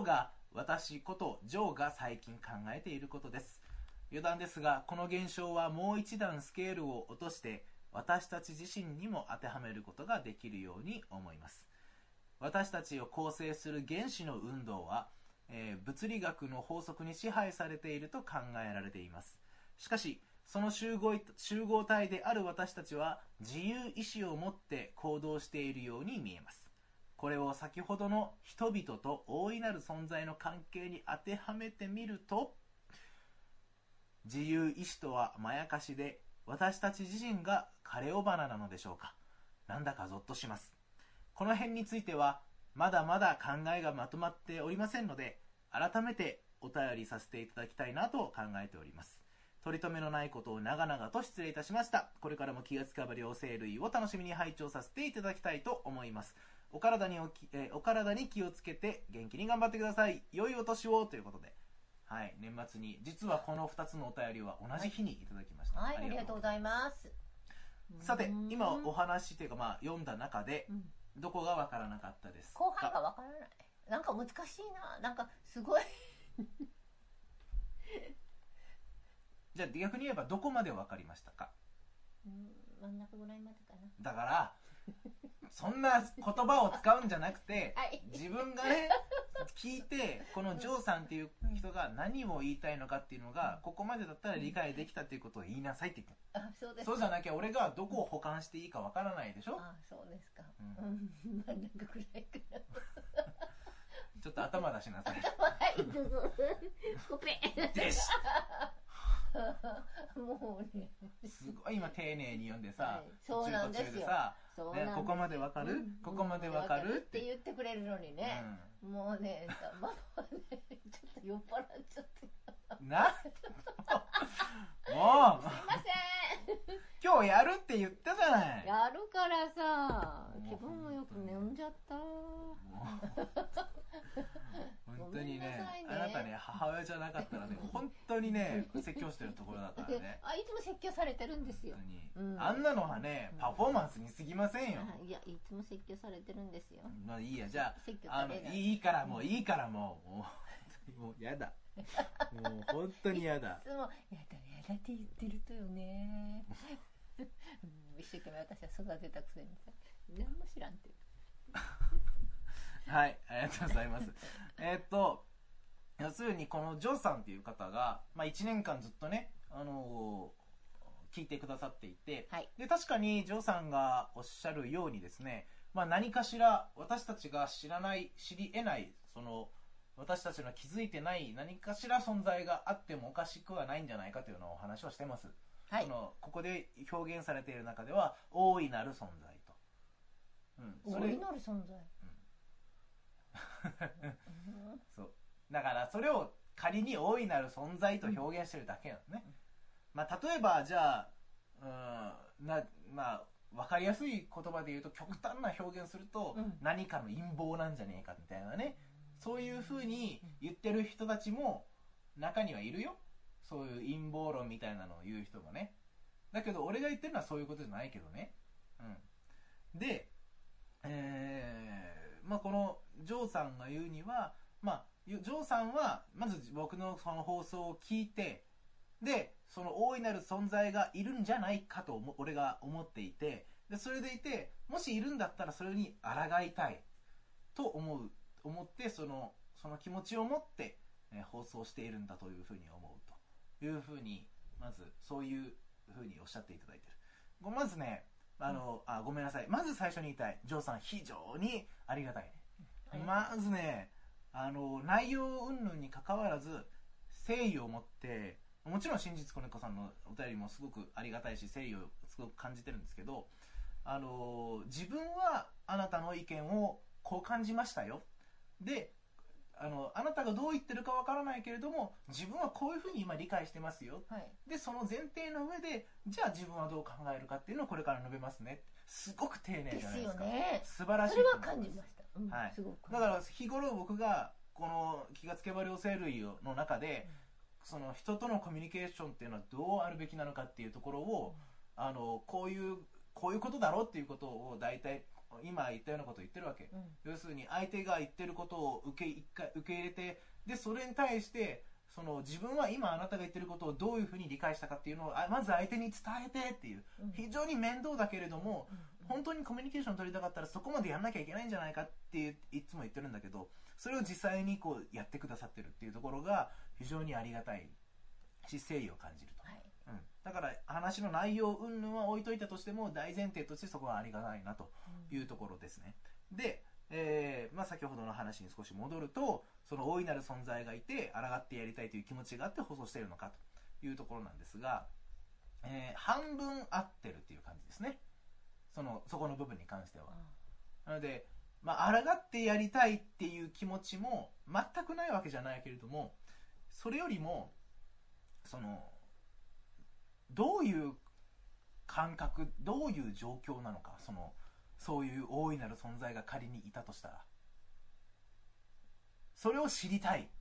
私ことジョーが最近考えていることです。余談ですが、この現象はもう一段スケールを落として私たち自身にも当てはめることができるように思います。私たちを構成する原子の運動は、えー、物理学の法則に支配されていると考えられています。しかしその集合、集合体である私たちは自由意志を持って行動しているように見えます。これを先ほどの人々と大いなる存在の関係に当てはめてみると、自由意志とはまやかしで、私たち自身が枯れ尾花なのでしょうか。なんだかゾッとします。この辺についてはまだまだ考えがまとまっておりませんので、改めてお便りさせていただきたいなと考えております。取り留めのないことを長々と失礼いたしました。これからも気がつかば両生類を楽しみに拝聴させていただきたいと思います。お体におき、えー、お体に気をつけて元気に頑張ってください。良いお年をということで、はい、年末に実はこのふたつのお便りは同じ日にいただきました。 はい、ありがとうございます。 さて、今お話というか、まあ、読んだ中で、うん、どこがわからなかったですか？ 後半がわからない。なんか難しいな。なんかすごいじゃあ逆に言えばどこまでわかりましたか？ うん、真ん中ぐらいまでかな。 だからそんな言葉を使うんじゃなくて、はい、自分がね聞いて、このジョーさんっていう人が何を言いたいのかっていうのが、ここまでだったら理解できたっていうことを言いなさいって言ってる。 あ、そうです。 そうじゃなきゃ俺がどこを補完していいかわからないでしょ。 あ、そうですか。うん、真ん中ぐらいかな。 ちょっと頭出しなさい。 頭はいどうぞ。コペでし。 もうね、 すごい今丁寧に読んでさ、はい、 そうなんですよ。 途中でさ、ね、ここまでわかる、うん、ここまでわかるって言ってくれるのにね、うん、もうね、ママはね、ちょっと酔っ払っちゃってなもうすいません今日やるって言ったじゃない。 やるからさ、気分もよくね、飲んじゃった本当に ね, ねあなたね、母親じゃなかったらね、本当にね説教してるところだからね。 あ、いつも説教されてるんですよ。 本当に、うん、あんなのはね、パフォーマンスに過ぎませんよ。 いや、いつも説教されてるんですよ。 まあいいや、じゃあ、あのいいからもういいからもうもうもうやだ。もう本当にやだ。 いつもやだやだって言ってるとよね。一生懸命私は育てたくせにさ、何も知らんって。 はい、ありがとうございます。えっと、要するにこのジョーさんっていう方が、まあ、いちねんかんずっとね、あのー、聞いてくださっていて、はい、で確かにジョーさんがおっしゃるようにですね、まあ、何かしら私たちが知らない、知り得ない、その私たちの気づいてない何かしら存在があってもおかしくはないんじゃないかというのをお話をしてます。はい、そのここで表現されている中では大いなる存在と、 うん、それ大いなる存在、 そうだからそれを仮に大いなる存在と表現してるだけなのね、うん、まあ、例えばじゃあ、うん、なまあ分かりやすい言葉で言うと極端な表現すると、うん、何かの陰謀なんじゃねえかみたいなね、そういう風に言ってる人たちも中にはいるよ。そういう陰謀論みたいなのを言う人もね。だけど俺が言ってるのはそういうことじゃないけどね。うん。で、えー、まあこのジョーさんが言うには、まあジョーさんはまず僕のその放送を聞いて、でその大いなる存在がいるんじゃないかと俺が思っていて、でそれでいて、もしいるんだったらそれに抗いたいと思う思ってそのその気持ちを持って、えー、放送しているんだというふうに思うというふうに、まずそういうふうにおっしゃっていただいている。まずね、あの、うん、あごめんなさい、まず最初に言いたい、ジョーさん非常にありがたいね。まずね、あの内容云々に関わらず誠意を持って、もちろん真実子猫さんのお便りもすごくありがたいし誠意をすごく感じてるんですけど、あの自分はあなたの意見をこう感じましたよ、であのあなたがどう言ってるかわからないけれども自分はこういうふうに今理解してますよ、はい、でその前提の上でじゃあ自分はどう考えるかっていうのをこれから述べますね。すごく丁寧じゃないですか。 です素晴らしい。 それは感じました、うん、 はい、 すごくだから日頃僕がこの気がつけば両生類の中で、うん、その人とのコミュニケーションっていうのはどうあるべきなのかっていうところを、うん、あのこういうこういうことだろうっていうことを大体今言ったようなことを言ってるわけ、うん、要するに相手が言ってることを受け一回受け入れてでそれに対してその自分は今あなたが言ってることをどういうふうに理解したかっていうのをあまず相手に伝えてっていう、 うん非常に面倒だけれども、 うん本当にコミュニケーション取りたかったらそこまでやんなきゃいけないんじゃないかっていういつも言ってるんだけど、それを実際にこうやってくださってるっていうところが非常にありがたいし誠意を感じると、 はいうん、だから話の内容云々は置いといたとしても大前提としてそこはありがたいなというところですね。で、えーまあ、先ほどの話に少し戻ると、その大いなる存在がいて抗ってやりたいという気持ちがあって放送しているのかというところなんですが、えー半分合ってるっていう感じですね。そのそこの部分に関しては。なので、まあ、抗ってやりたいっていう気持ちも全くないわけじゃないけれども、それよりもそのどういう感覚、どういう状況なのか、そのそういう大いなる存在が仮にいたとしたらそれを知りたい。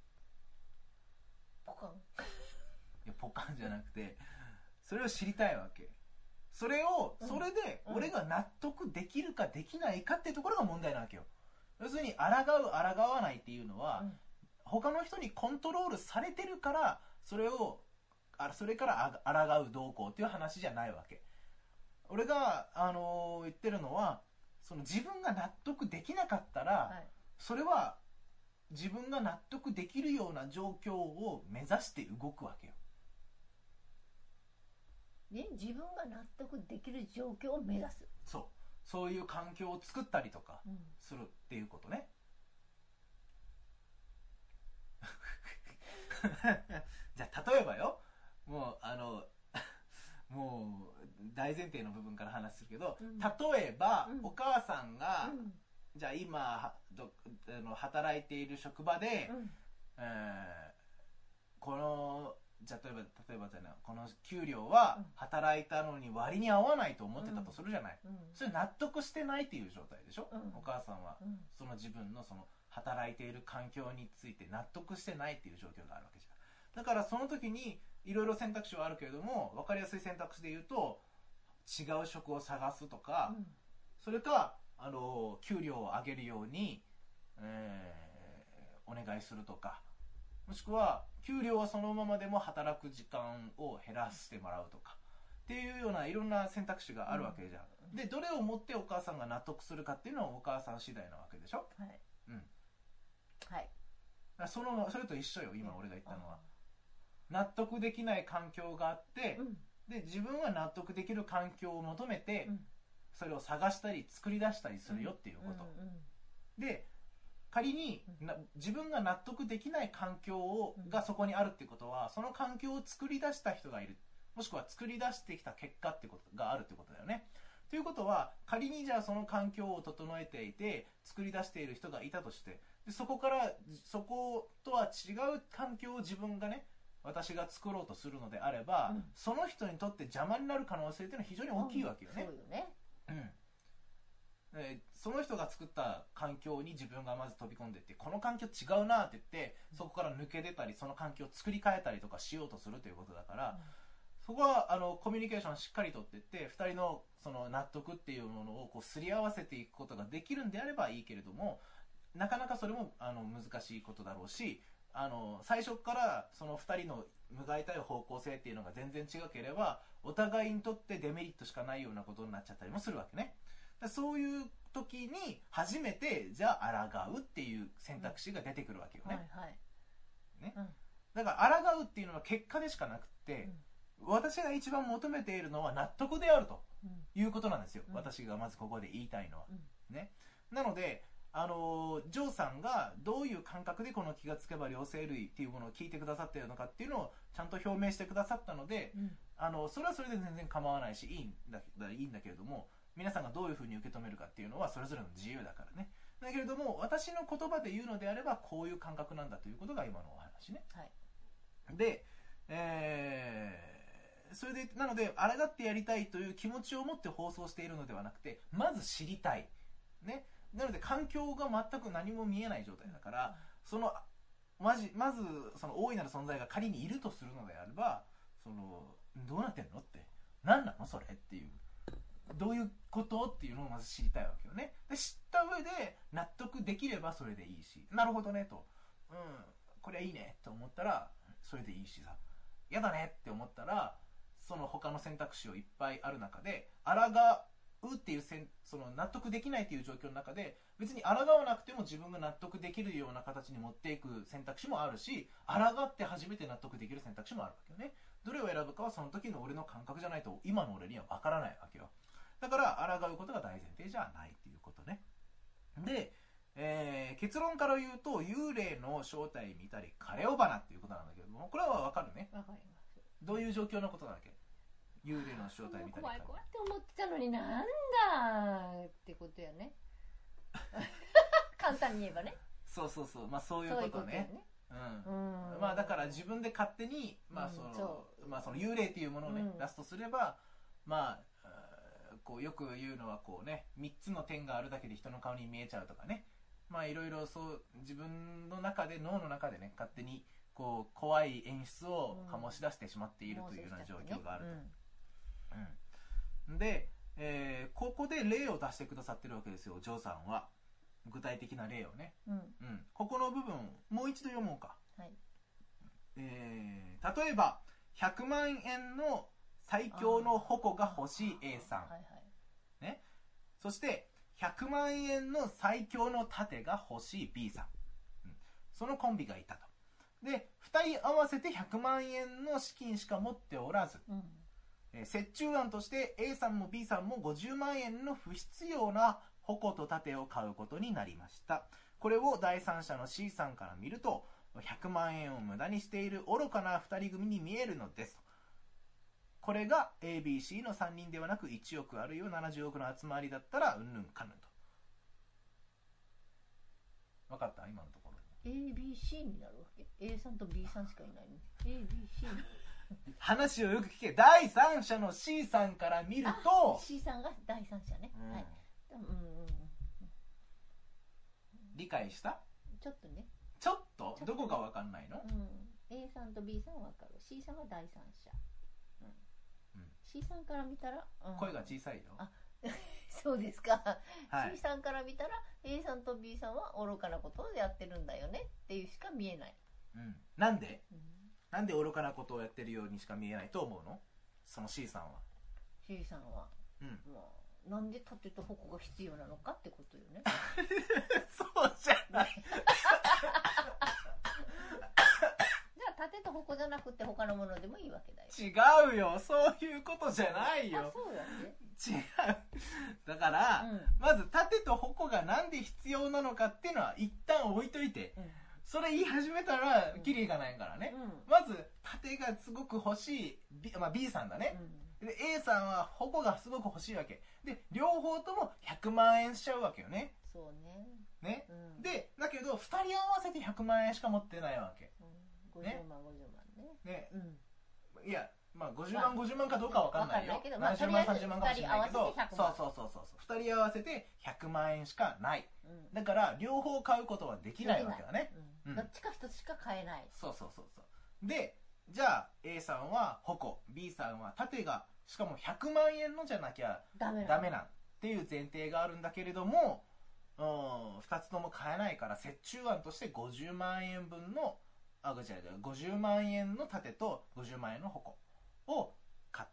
ポカンいやポカンじゃなくてそれを知りたいわけ。それを、それで俺が納得できるかできないかっていうところが問題なわけよ。要するに抗う抗わないっていうのは、 うん他の人にコントロールされてるからそれをあそれからあ抗うどうこうっていう話じゃないわけ。俺が、あのー言ってるのはその自分が納得できなかったら、 はいそれは自分が納得できるような状況を目指して動くわけよ。 ね、自分が納得できる状況を目指す。 そうそういう環境を作ったりとかうんするっていうことね。じゃあ例えばよ、もうあのもう大前提の部分から話するけど、 うん例えば、 うんお母さんが、 うんじゃあ今はどあの働いている職場で、 うんえーこのじゃあ例えば例えばじゃないこの給料はうん働いたのに割に合わないと思ってたとするじゃない、 うんそれ納得してないっていう状態でしょ、 うんお母さんはうんその自分のその働いている環境について納得してないっていう状況があるわけじゃん。だからその時にいろいろ選択肢はあるけれども、分かりやすい選択肢で言うと違う職を探すとか、 うんそれかあの給料を上げるように、えーお願いするとか、もしくは給料はそのままでも働く時間を減らしてもらうとかっていうようないろんな選択肢があるわけじゃん、 うんでどれをもってお母さんが納得するかっていうのはお母さん次第なわけでしょ、 はいうん、だはいからそのそれと一緒よ今俺が言ったのは。納得できない環境があって、 うんで自分は納得できる環境を求めて、 うんそれを探したり作り出したりするよっていうこと、 うんうんで仮にな自分が納得できない環境をうんがそこにあるっていうことは、その環境を作り出した人がいる、もしくは作り出してきた結果ってことがあるってことだよね。ということは仮にじゃあその環境を整えていて作り出している人がいたとして、でそこからそことは違う環境を自分がね私が作ろうとするのであれば、 うんその人にとって邪魔になる可能性っていうのは非常に大きいわけよね。 そうよね。 うんえーその人が作った環境に自分がまず飛び込んでいって、この環境違うなって言ってそこから抜け出たりその環境を作り変えたりとかしようとするということだから、そこはあのコミュニケーションをしっかりとっていってふたりのその納得っていうものをこうすり合わせていくことができるんであればいいけれども、なかなかそれもあの難しいことだろうし、あの最初からそのふたりの向かいたい方向性っていうのが全然違ければお互いにとってデメリットしかないようなことになっちゃったりもするわけね。だそういう時に初めてじゃあ抗うっていう選択肢が出てくるわけよね、 はいはい。 ねうんだから抗うっていうのは結果でしかなくって、私が一番求めているのは納得であるとうんいうことなんですよ、 うん私がまずここで言いたいのは、 うんね、なのであのジョーさんがどういう感覚でこの気がつけば両生類っていうものを聞いてくださっているのかっていうのをちゃんと表明してくださったので、 うんあのそれはそれで全然構わないしいいんだいいんだけれども、皆さんがどういうふうに受け止めるかっていうのはそれぞれの自由だからね。だけれども私の言葉で言うのであればこういう感覚なんだということが今のお話ね。 はいで、えーそれでなので抗ってやりたいという気持ちを持って放送しているのではなくて、まず知りたい、ね、なので環境が全く何も見えない状態だから、そのまじまずその大いなる存在が仮にいるとするのであれば、そのどうなってんのって何なのそれっていうどういうことっていうのをまず知りたいわけよね。で知った上で納得できればそれでいいし、なるほどねとうんこれはいいねって思ったらそれでいいしさ、やだねって思ったらその他の選択肢をいっぱいある中で抗うっていうせんその納得できないっていう状況の中で別に抗わなくても自分が納得できるような形に持っていく選択肢もあるし、抗って初めて納得できる選択肢もあるわけよね。どれを選ぶかはその時の俺の感覚じゃないと今の俺には分からないわけよ。だから抗うことが大前提じゃないっていうことね。で、えー、結論から言うと幽霊の正体見たり枯れ尾花っていうことなんだけども、これは分かるね。 わかります。 どういう状況のことなんだっけ。幽霊の正体見たり怖い怖いって思ってたのになんだってことやね。簡単に言えばね。 そうそうそう、まあそういうことね。うん、うん、まあだから自分で勝手にまあその、うん、まあその幽霊っていうものをね、うん、出すとすれば、まあこうよく言うのはこうね、みっつの点があるだけで人の顔に見えちゃうとかね、まあいろいろそう自分の中で脳の中でね勝手にこう怖い演出を醸し出してしまっているというような状況があると。うんうん、で、えー、ここで例を出してくださってるわけですよ、ジョーさんは。具体的な例をね、うんうん、ここの部分もう一度読もうか、はい。えー、例えばひゃくまんえんの最強の矛が欲しい A さん、はいはいね、そしてひゃくまんえんの最強の盾が欲しい B さん、うん、そのコンビがいたと。でふたり合わせてひゃくまんえんの資金しか持っておらず、うんえー、折衷案として A さんも B さんもごじゅうまんえんの不必要な矛と盾を買うことになりました。これを第三者の C さんから見るとひゃくまんえんを無駄にしている愚かなふたり組に見えるのです。これが エービーシー のさんにんではなくいちおくあるいはななじゅうおくの集まりだったらうんぬんかぬんと。分かった今のところ。 エービーシー になるわけ。 A さんと B さんしかいないの。 エービーシー話をよく聞け。第三者の C さんから見ると C さんが第三者ね、うんはいうんうん、 理解した？ ちょっとね。 ちょっとどこが分かんないの？ うん、A さんと B さんは分かる。 C さんは第三者、うんうん、C さんから見たら、 うん、声が小さいよ。 あそうですか、はい、C さんから見たら A さんと B さんは愚かなことをやってるんだよねっていうしか見えない、 うん、なんで、うん、なんで愚かなことをやってるようにしか見えないと思うの？その C さんは。 C さんは、うんまあ、なんで盾と矛が必要なのかってことよねそうじゃないじゃあ盾と矛じゃなくて他のものでもいいわけだよ。 違うよ、そういうことじゃないよ。 あ、そうだね。 違う。だから、うん、まず盾と矛がなんで必要なのかっていうのは一旦置いといて、うん、それ言い始めたらキリがないからね、うん、まず盾がすごく欲しい B,、まあ、B さんだね、うん、で A さんは矛がすごく欲しいわけで、両方ともひゃくまんえんしちゃうわけよね。 そうねね、うん、でだけどふたり合わせてひゃくまんえんしか持ってないわけ、 うん、ごじゅうまんごじゅうまんねね、うん、いやまあごじゅうまんごじゅうまんかどうかは分かんないよ。ななじゅうまんさんじゅうまんかもしれないけど、そうそうそうそうふたり合わせてひゃくまんえんしかない、うん、だから両方買うことはできないわけだね、 うんうん、どっちか一つしか買えない。 そうそうそうそうでじゃあ A さんは矛 B さんは盾がしかもひゃくまんえんのじゃなきゃダメなんっていう前提があるんだけれども、うん、ふたつとも買えないから折衷案としてごじゅうまんえんぶんのあ違う違うごじゅうまんえんの盾とごじゅうまんえんの矛を買った。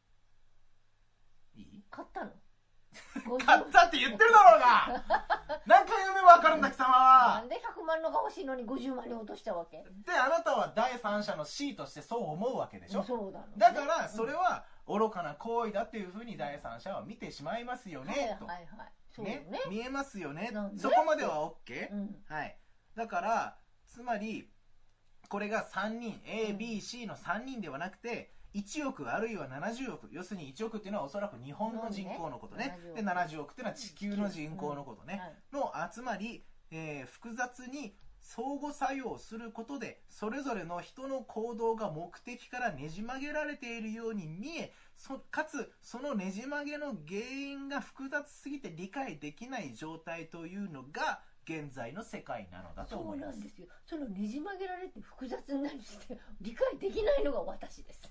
いい？ 買ったの？ 買ったって言ってるだろうが何回読めば分かるんだ貴様は。 なんでひゃくまんのが欲しいのにごじゅうまんに落としたわけで、 あなたは第三者の C としてそう思うわけでしょ。 そうだ、ね、 だからそれは愚かな行為だっていうふうに第三者は見てしまいますよね、うん、と、はいはいはいそうねね、見えますよね。そこまでは OK、うん、はいだからつまりこれがさんにん A、B、C のさんにんではなくていちおくあるいはななじゅうおく、要するにいちおくっていうのはおそらく日本の人口のことね、でななじゅうおくっていうのは地球の人口のことね、うんはい、の集まり、えー、複雑に相互作用することでそれぞれの人の行動が目的からねじ曲げられているように見え、そかつそのねじ曲げの原因が複雑すぎて理解できない状態というのが現在の世界なのだと思います。 そうなんですよ。そのねじ曲げられて複雑になりして理解できないのが私です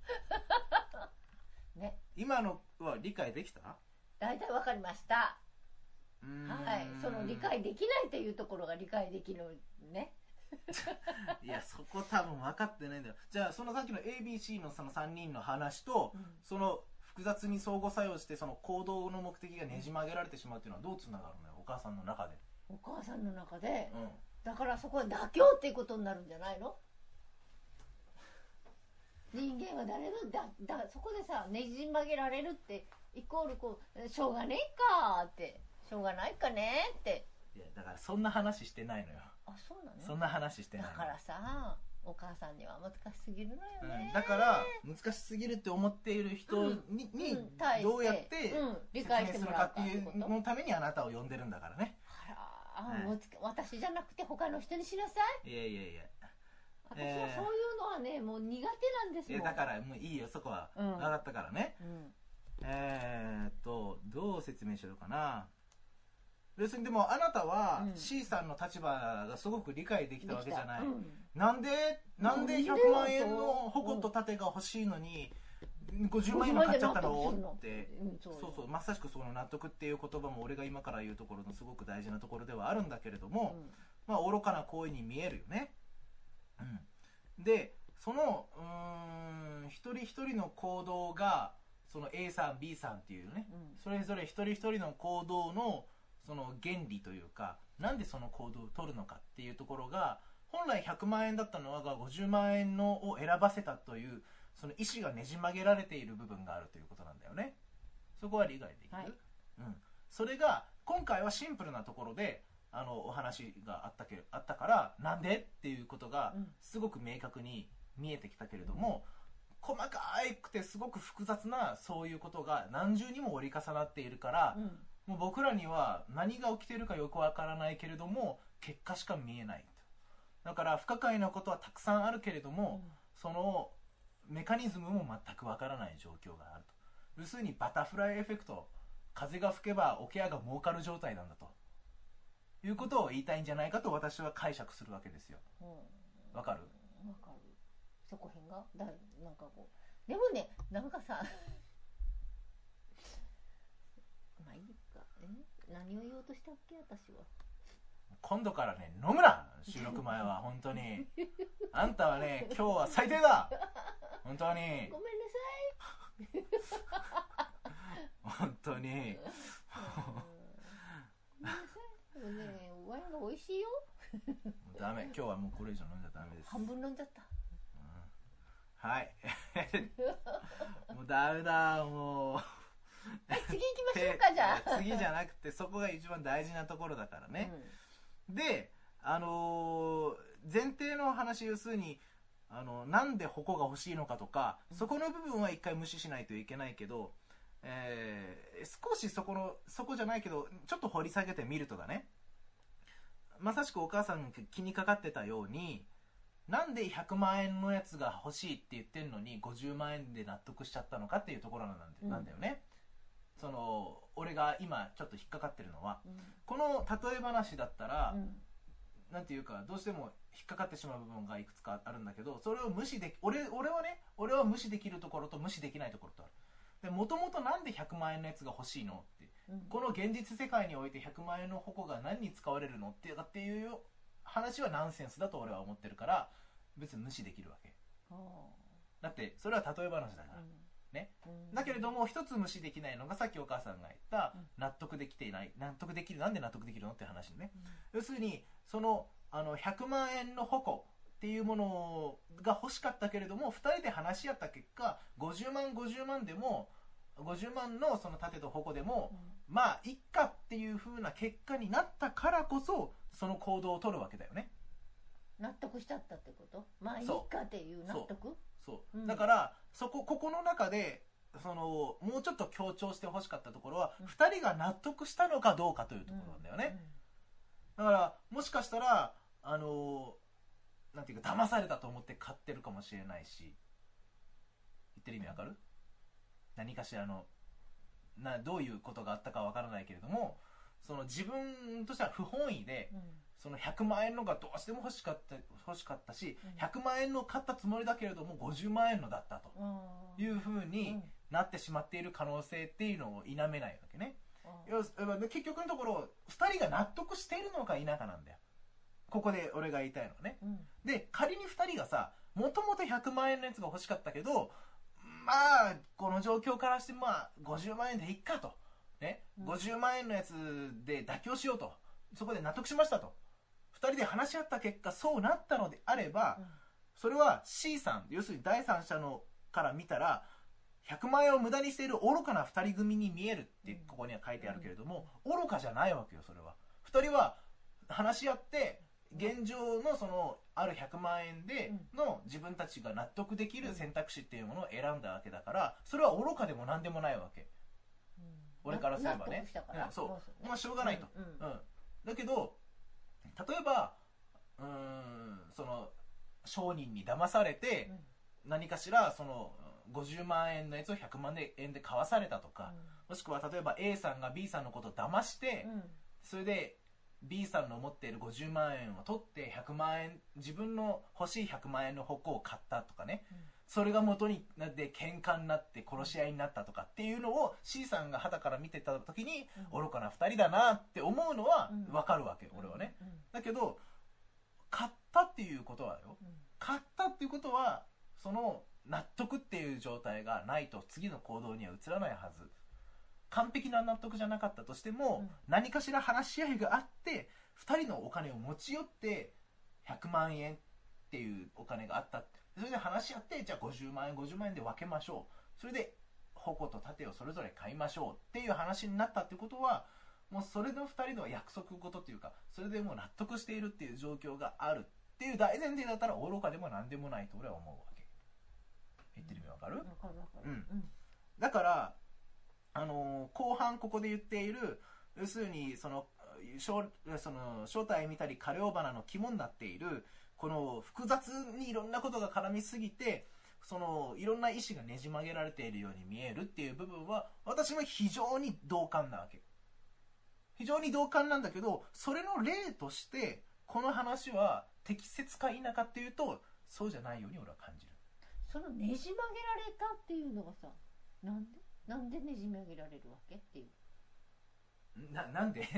ね。 今のは理解できた？ 大体わかりました。はい。その理解できないというところが理解できるねいや、そこ多分分かってないんだよ。じゃあ、そのさっきの エービーシー のそのさんにんの話と、うん、その複雑に相互作用して、その行動の目的がねじ曲げられてしまうっていうのはどうつながるのよ、お母さんの中で。 お母さんの中で、 うん、 だからそこは妥協っていうことになるんじゃないの？人間は誰のだだそこでさねじ曲げられるってイコールこうしょうがねえかってしょうがないかねって。 いやだからそんな話してないのよ。 あ、そうなの？ そんな話してないの。 だからさお母さんには難しすぎるのよね、 うん、だから難しすぎるって思っている人に、うん、にどうやって理解してもらうかっていうのためにあなたを呼んでるんだからね。 あら、はい、私じゃなくて他の人にしなさい。 いやいやいや、 私はそういうのはね、えー、もう苦手なんですよ。 だからもういいよ、そこは、うん、分かったからね、うん、えーっとどう説明しようかな。別にでもあなたは C さんの立場がすごく理解できたわけじゃない、うん、なんでなんでひゃくまん円の矛と盾が欲しいのにごじゅうまん円の買っちゃったのって、うん、そうそうそう、まさしくその納得っていう言葉も俺が今から言うところのすごく大事なところではあるんだけれども、うん、まあ愚かな行為に見えるよね、うん、でそのうーん一人一人の行動がその A さん B さんっていうね、うん、それぞれ一人一人の行動のその原理というか、なんでその行動を取るのかっていうところが本来ひゃくまん円だったのがごじゅうまん円のを選ばせたというその意思がねじ曲げられている部分があるということなんだよね。そこは理解できる、はい、うん、それが今回はシンプルなところであのお話があったけあったからなんでっていうことがすごく明確に見えてきたけれども、うん、細かくてすごく複雑なそういうことが何重にも折り重なっているから、うん、もう僕らには何が起きているかよくわからないけれども結果しか見えない。だから不可解なことはたくさんあるけれども、うん、そのメカニズムも全くわからない状況があると。要するにバタフライエフェクト、風が吹けば桶屋が儲かる状態なんだということを言いたいんじゃないかと私は解釈するわけですよ。わ、うん、かる？ わかる。そこへんがだなんかこうでもね、なんかさまあいいか、え何を言おうとしたっけ私は。 今度からね飲むな、収録前は本当にあんたはね今日は最低だ本当に。 ごめんなさい本当に。ごめんなさい。でもね、ワインが美味しいよ。 ダメ、今日はもうこれ以上飲んじゃダメです。 半分飲んじゃった。 うん、はい。もうダメだもう。はい、 次行きましょうかじゃあ。 次じゃなくてそこが一番大事なところだからね。うん、で、あのー、前提の話、要するに。あのなんで矛が欲しいのかとか、そこの部分は一回無視しないといけないけど、えー、少しそこのそこじゃないけどちょっと掘り下げてみるとだね、まさしくお母さんが気にかかってたように、なんでひゃくまん円のやつが欲しいって言ってんのにごじゅうまん円で納得しちゃったのかっていうところなんで、うん、なんだよね。その俺が今ちょっと引っかかってるのは、うん、この例え話だったら、うん、なんていうかどうしても引っかかってしまう部分がいくつかあるんだけど、それを無視でき俺俺はね俺は無視できるところと無視できないところとある。でもともとなんでひゃくまん円のやつが欲しいのって、うん、この現実世界においてひゃくまん円の矛が何に使われるのってっていう話はナンセンスだと俺は思ってるから別に無視できるわけ。だってそれは例え話だから、うんね、だけれども一つ無視できないのがさっきお母さんが言った納得できていない、納得できる、なんで納得できるのって話ね、うん、要するにそのあのひゃくまん円の矛っていうものが欲しかったけれどもふたりで話し合った結果ごじゅうまんごじゅうまんでもごじゅうまんのその盾と矛でも、うん、まあいっかっていう風な結果になったからこそその行動を取るわけだよね。 納得しちゃったってこと？まあいいかっていう納得？ そう、うん、だからそこここの中でそのもうちょっと強調してほしかったところは、うん、ふたりが納得したのかどうかというところなんだよね、うんうん、だからもしかしたらあのなんていうか騙されたと思って買ってるかもしれないし、言ってる意味わかる？何かしらのなどういうことがあったかわからないけれども、その自分としては不本意で、うん、そのひゃくまん円のがどうしても欲しかった欲しかったし、うん、ひゃくまん円の買ったつもりだけれどもごじゅうまん円のだったというふうになってしまっている可能性っていうのを否めないわけね。結局のところふたりが納得しているのか否かなんだよ。 ここで俺が言いたいのね。 うん、 で、仮にふたりがさ、もともとひゃくまんえんのやつが欲しかったけど、まあ、この状況からして、まあ、ごじゅうまんえんでいっかと。ね、 うん、 ごじゅうまんえんのやつで妥協しようと。そこで納得しましたと。ふたりで話し合った結果、そうなったのであれば、うん、それは C さん、要するに第三者のから見たら、ひゃくまんえんを無駄にしている愚かなふたり組に見えるってここには書いてあるけれども、愚かじゃないわけよ、それは。ふたりは話し合って、現状のそのあるひゃくまんえんでの自分たちが納得できる選択肢っていうものを選んだわけだから、それは愚かでも何でもないわけ。うん、俺からすればね。うん、そう。まあしょうがないと。うんうんうん、だけど、例えば、うーん、その、商人に騙されて、何かしらその、ごじゅうまんえんのやつをひゃくまんえんで買わされたとか、うん、もしくは例えば A さんが B さんのことを騙して、うん、それで B さんの持っているごじゅうまんえんを取ってひゃくまんえん、自分の欲しいひゃくまんえんの矛を買ったとかね、うん、それが元になって喧嘩になって殺し合いになったとかっていうのを C さんが肌から見てた時に、うん、愚かなふたりだなって思うのは分かるわけ、うん、俺はね、うん、だけど買ったっていうことはよ、うん、買ったっていうことはその納得っていう状態がないと次の行動には移らないはず。完璧な納得じゃなかったとしても、うん、何かしら話し合いがあってふたりのお金を持ち寄ってひゃくまんえんっていうお金があったって、それで話し合って、じゃあごじゅうまんえんごじゅうまんえんで分けましょう、それで矛と盾をそれぞれ買いましょうっていう話になったってことは、もうそれのふたりの約束事っていうか、それでもう納得しているっていう状況があるっていう大前提だったら愚かでも何でもないと俺は思うわけ。言ってる意味わかる？わかるわかる。うん。だから、あのー、後半ここで言っている、要するにその、その正体見たり過剰花の肝になっている、この複雑にいろんなことが絡みすぎて、そのいろんな意思がねじ曲げられているように見えるっていう部分は、私も非常に同感なわけ。非常に同感なんだけど、それの例として、この話は適切か否かっていうと、そうじゃないように俺は感じる。 そのねじ曲げられたっていうのがさ、なんでなんでねじ曲げられるわけっていう。 な、なんで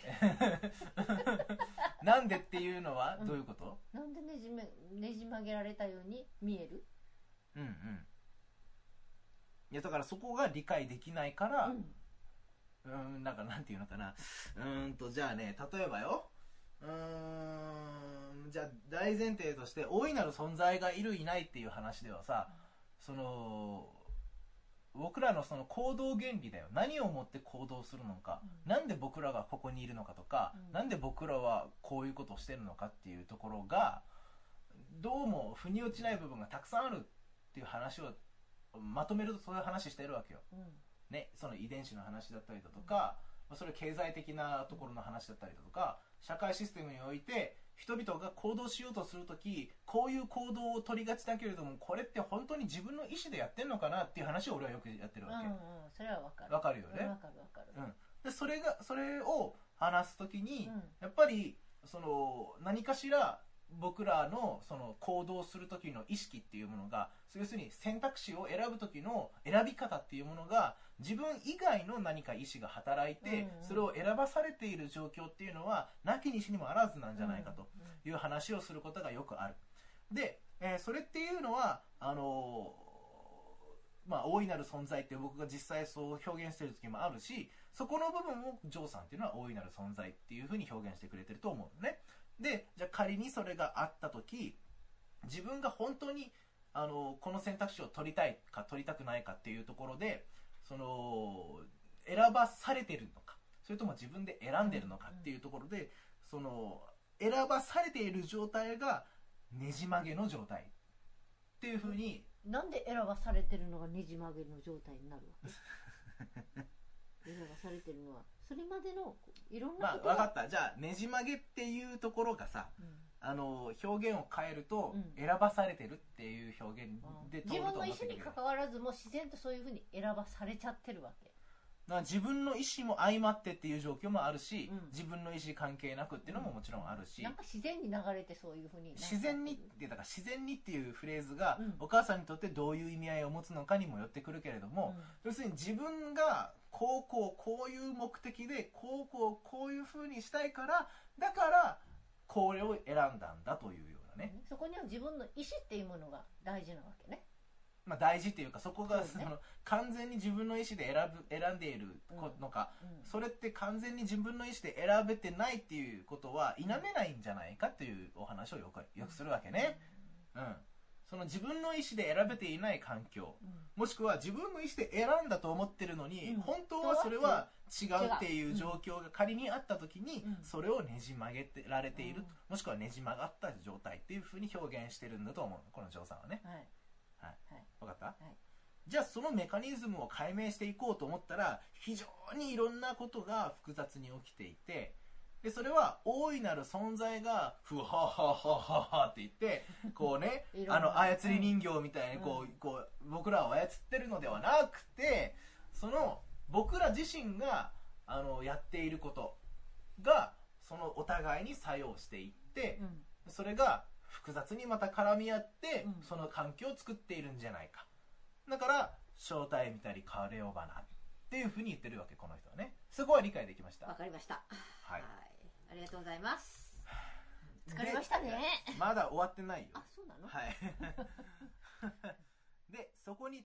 なんでっていうのはどういうこと？ うん、なんでねじめ、ねじ曲げられたように見える？ うんうん。いやだからそこが理解できないから、うん、うーん、なんかなんていうのかな。うーんと、じゃあね、例えばよ。うーん、じゃあ大前提として大いなる存在がいるいないっていう話ではさ、その僕らのその行動原理だよ。何をもって行動するのか、うん、なんで僕らがここにいるのかとか、うん、なんで僕らはこういうことをしてるのかっていうところがどうも腑に落ちない部分がたくさんあるっていう話をまとめるとそういう話してるわけよ、うん、ね、その遺伝子の話だったりだとか、うん、それ経済的なところの話だったりだとか、社会システムにおいて人々が行動しようとするとき、こういう行動を取りがちだけれども、これって本当に自分の意思でやってんのかなっていう話を俺はよくやってるわけ。 うんうん、それはわかる。 わかるよね。 わかるわかる。 うん。で、それが、それを話すときに、うん、やっぱり、その、何かしら僕らのその行動するときの意識っていうものが、要するに選択肢を選ぶときの選び方っていうものが、自分以外の何か意思が働いて、うんうん、それを選ばされている状況っていうのは、なきにしにもあらずなんじゃないかという話をすることがよくある。で、えー、それっていうのは、あのー、まあ、大いなる存在って僕が実際そう表現している時もあるし、そこの部分をジョーさんっていうのは大いなる存在っていうふうに表現してくれてると思うのね。で、じゃあ仮にそれがあった時、自分が本当に、あのー、この選択肢を取りたいか取りたくないかっていうところで、その選ばされてるのか、それとも自分で選んでるのかっていうところで、その選ばされている状態がねじ曲げの状態っていうふうに。 なんで選ばされてるのがねじ曲げの状態になるわけ？選ばされてるのはそれまでのいろんなことが、 まあ、分かった。じゃあねじ曲げっていうところがさ、うん、あの表現を変えると、うん、選ばされてるっていう表現で通ると思ってるけど、 自分の意思に関わらずも自然とそういうふうに選ばされちゃってるわけ。 だから自分の意思も相まってっていう状況もあるし、うん、自分の意思関係なくっていうのももちろんあるし、 なんか自然に流れてそういうふうに自然にってだから自然にっていうフレーズが、うん、お母さんにとってどういう意味合いを持つのかにもよってくるけれども、うん、要するに自分がこうこうこういう目的でこうこうこういうふうにしたいから、だからこれを選んだんだというようなね、 そこには自分の意思っていうものが大事なわけね。 まあ、大事っていうか、そこがそうねその完全に自分の意思で選ぶ選んでいるのか、 うんうんそれって完全に自分の意思で選べてないっていうことは否めないんじゃないかっていうお話をよくよくするわけね。うん、その自分の意思で選べていない環境、 うんもしくは自分の意思で選んだと思ってるのに、 うん本当はそれは違うっていう状況が仮にあった時に、 うんそれをねじ曲げてられている、 うんもしくはねじ曲がった状態っていうふうに表現してるんだと思う、このジョーさんはね。 はいはいはい分かった、 はいじゃあそのメカニズムを解明していこうと思ったら、非常にいろんなことが複雑に起きていて、でそれは大いなる存在がふわははははって言ってこうねいろんなあの操り人形みたいにこう、 うんこう僕らを操ってるのではなくて、その僕ら自身があのやっていることがそのお互いに作用していって、 うんそれが複雑にまた絡み合って、 うんその環境を作っているんじゃないか。だから正体見たりカレオバナっていうふうに言ってるわけ、この人はね。そこは理解できました。 わかりました。 はいありがとうございます。疲れましたね。 まだ終わってないよ。 あ、そうなの？ はい。でそこに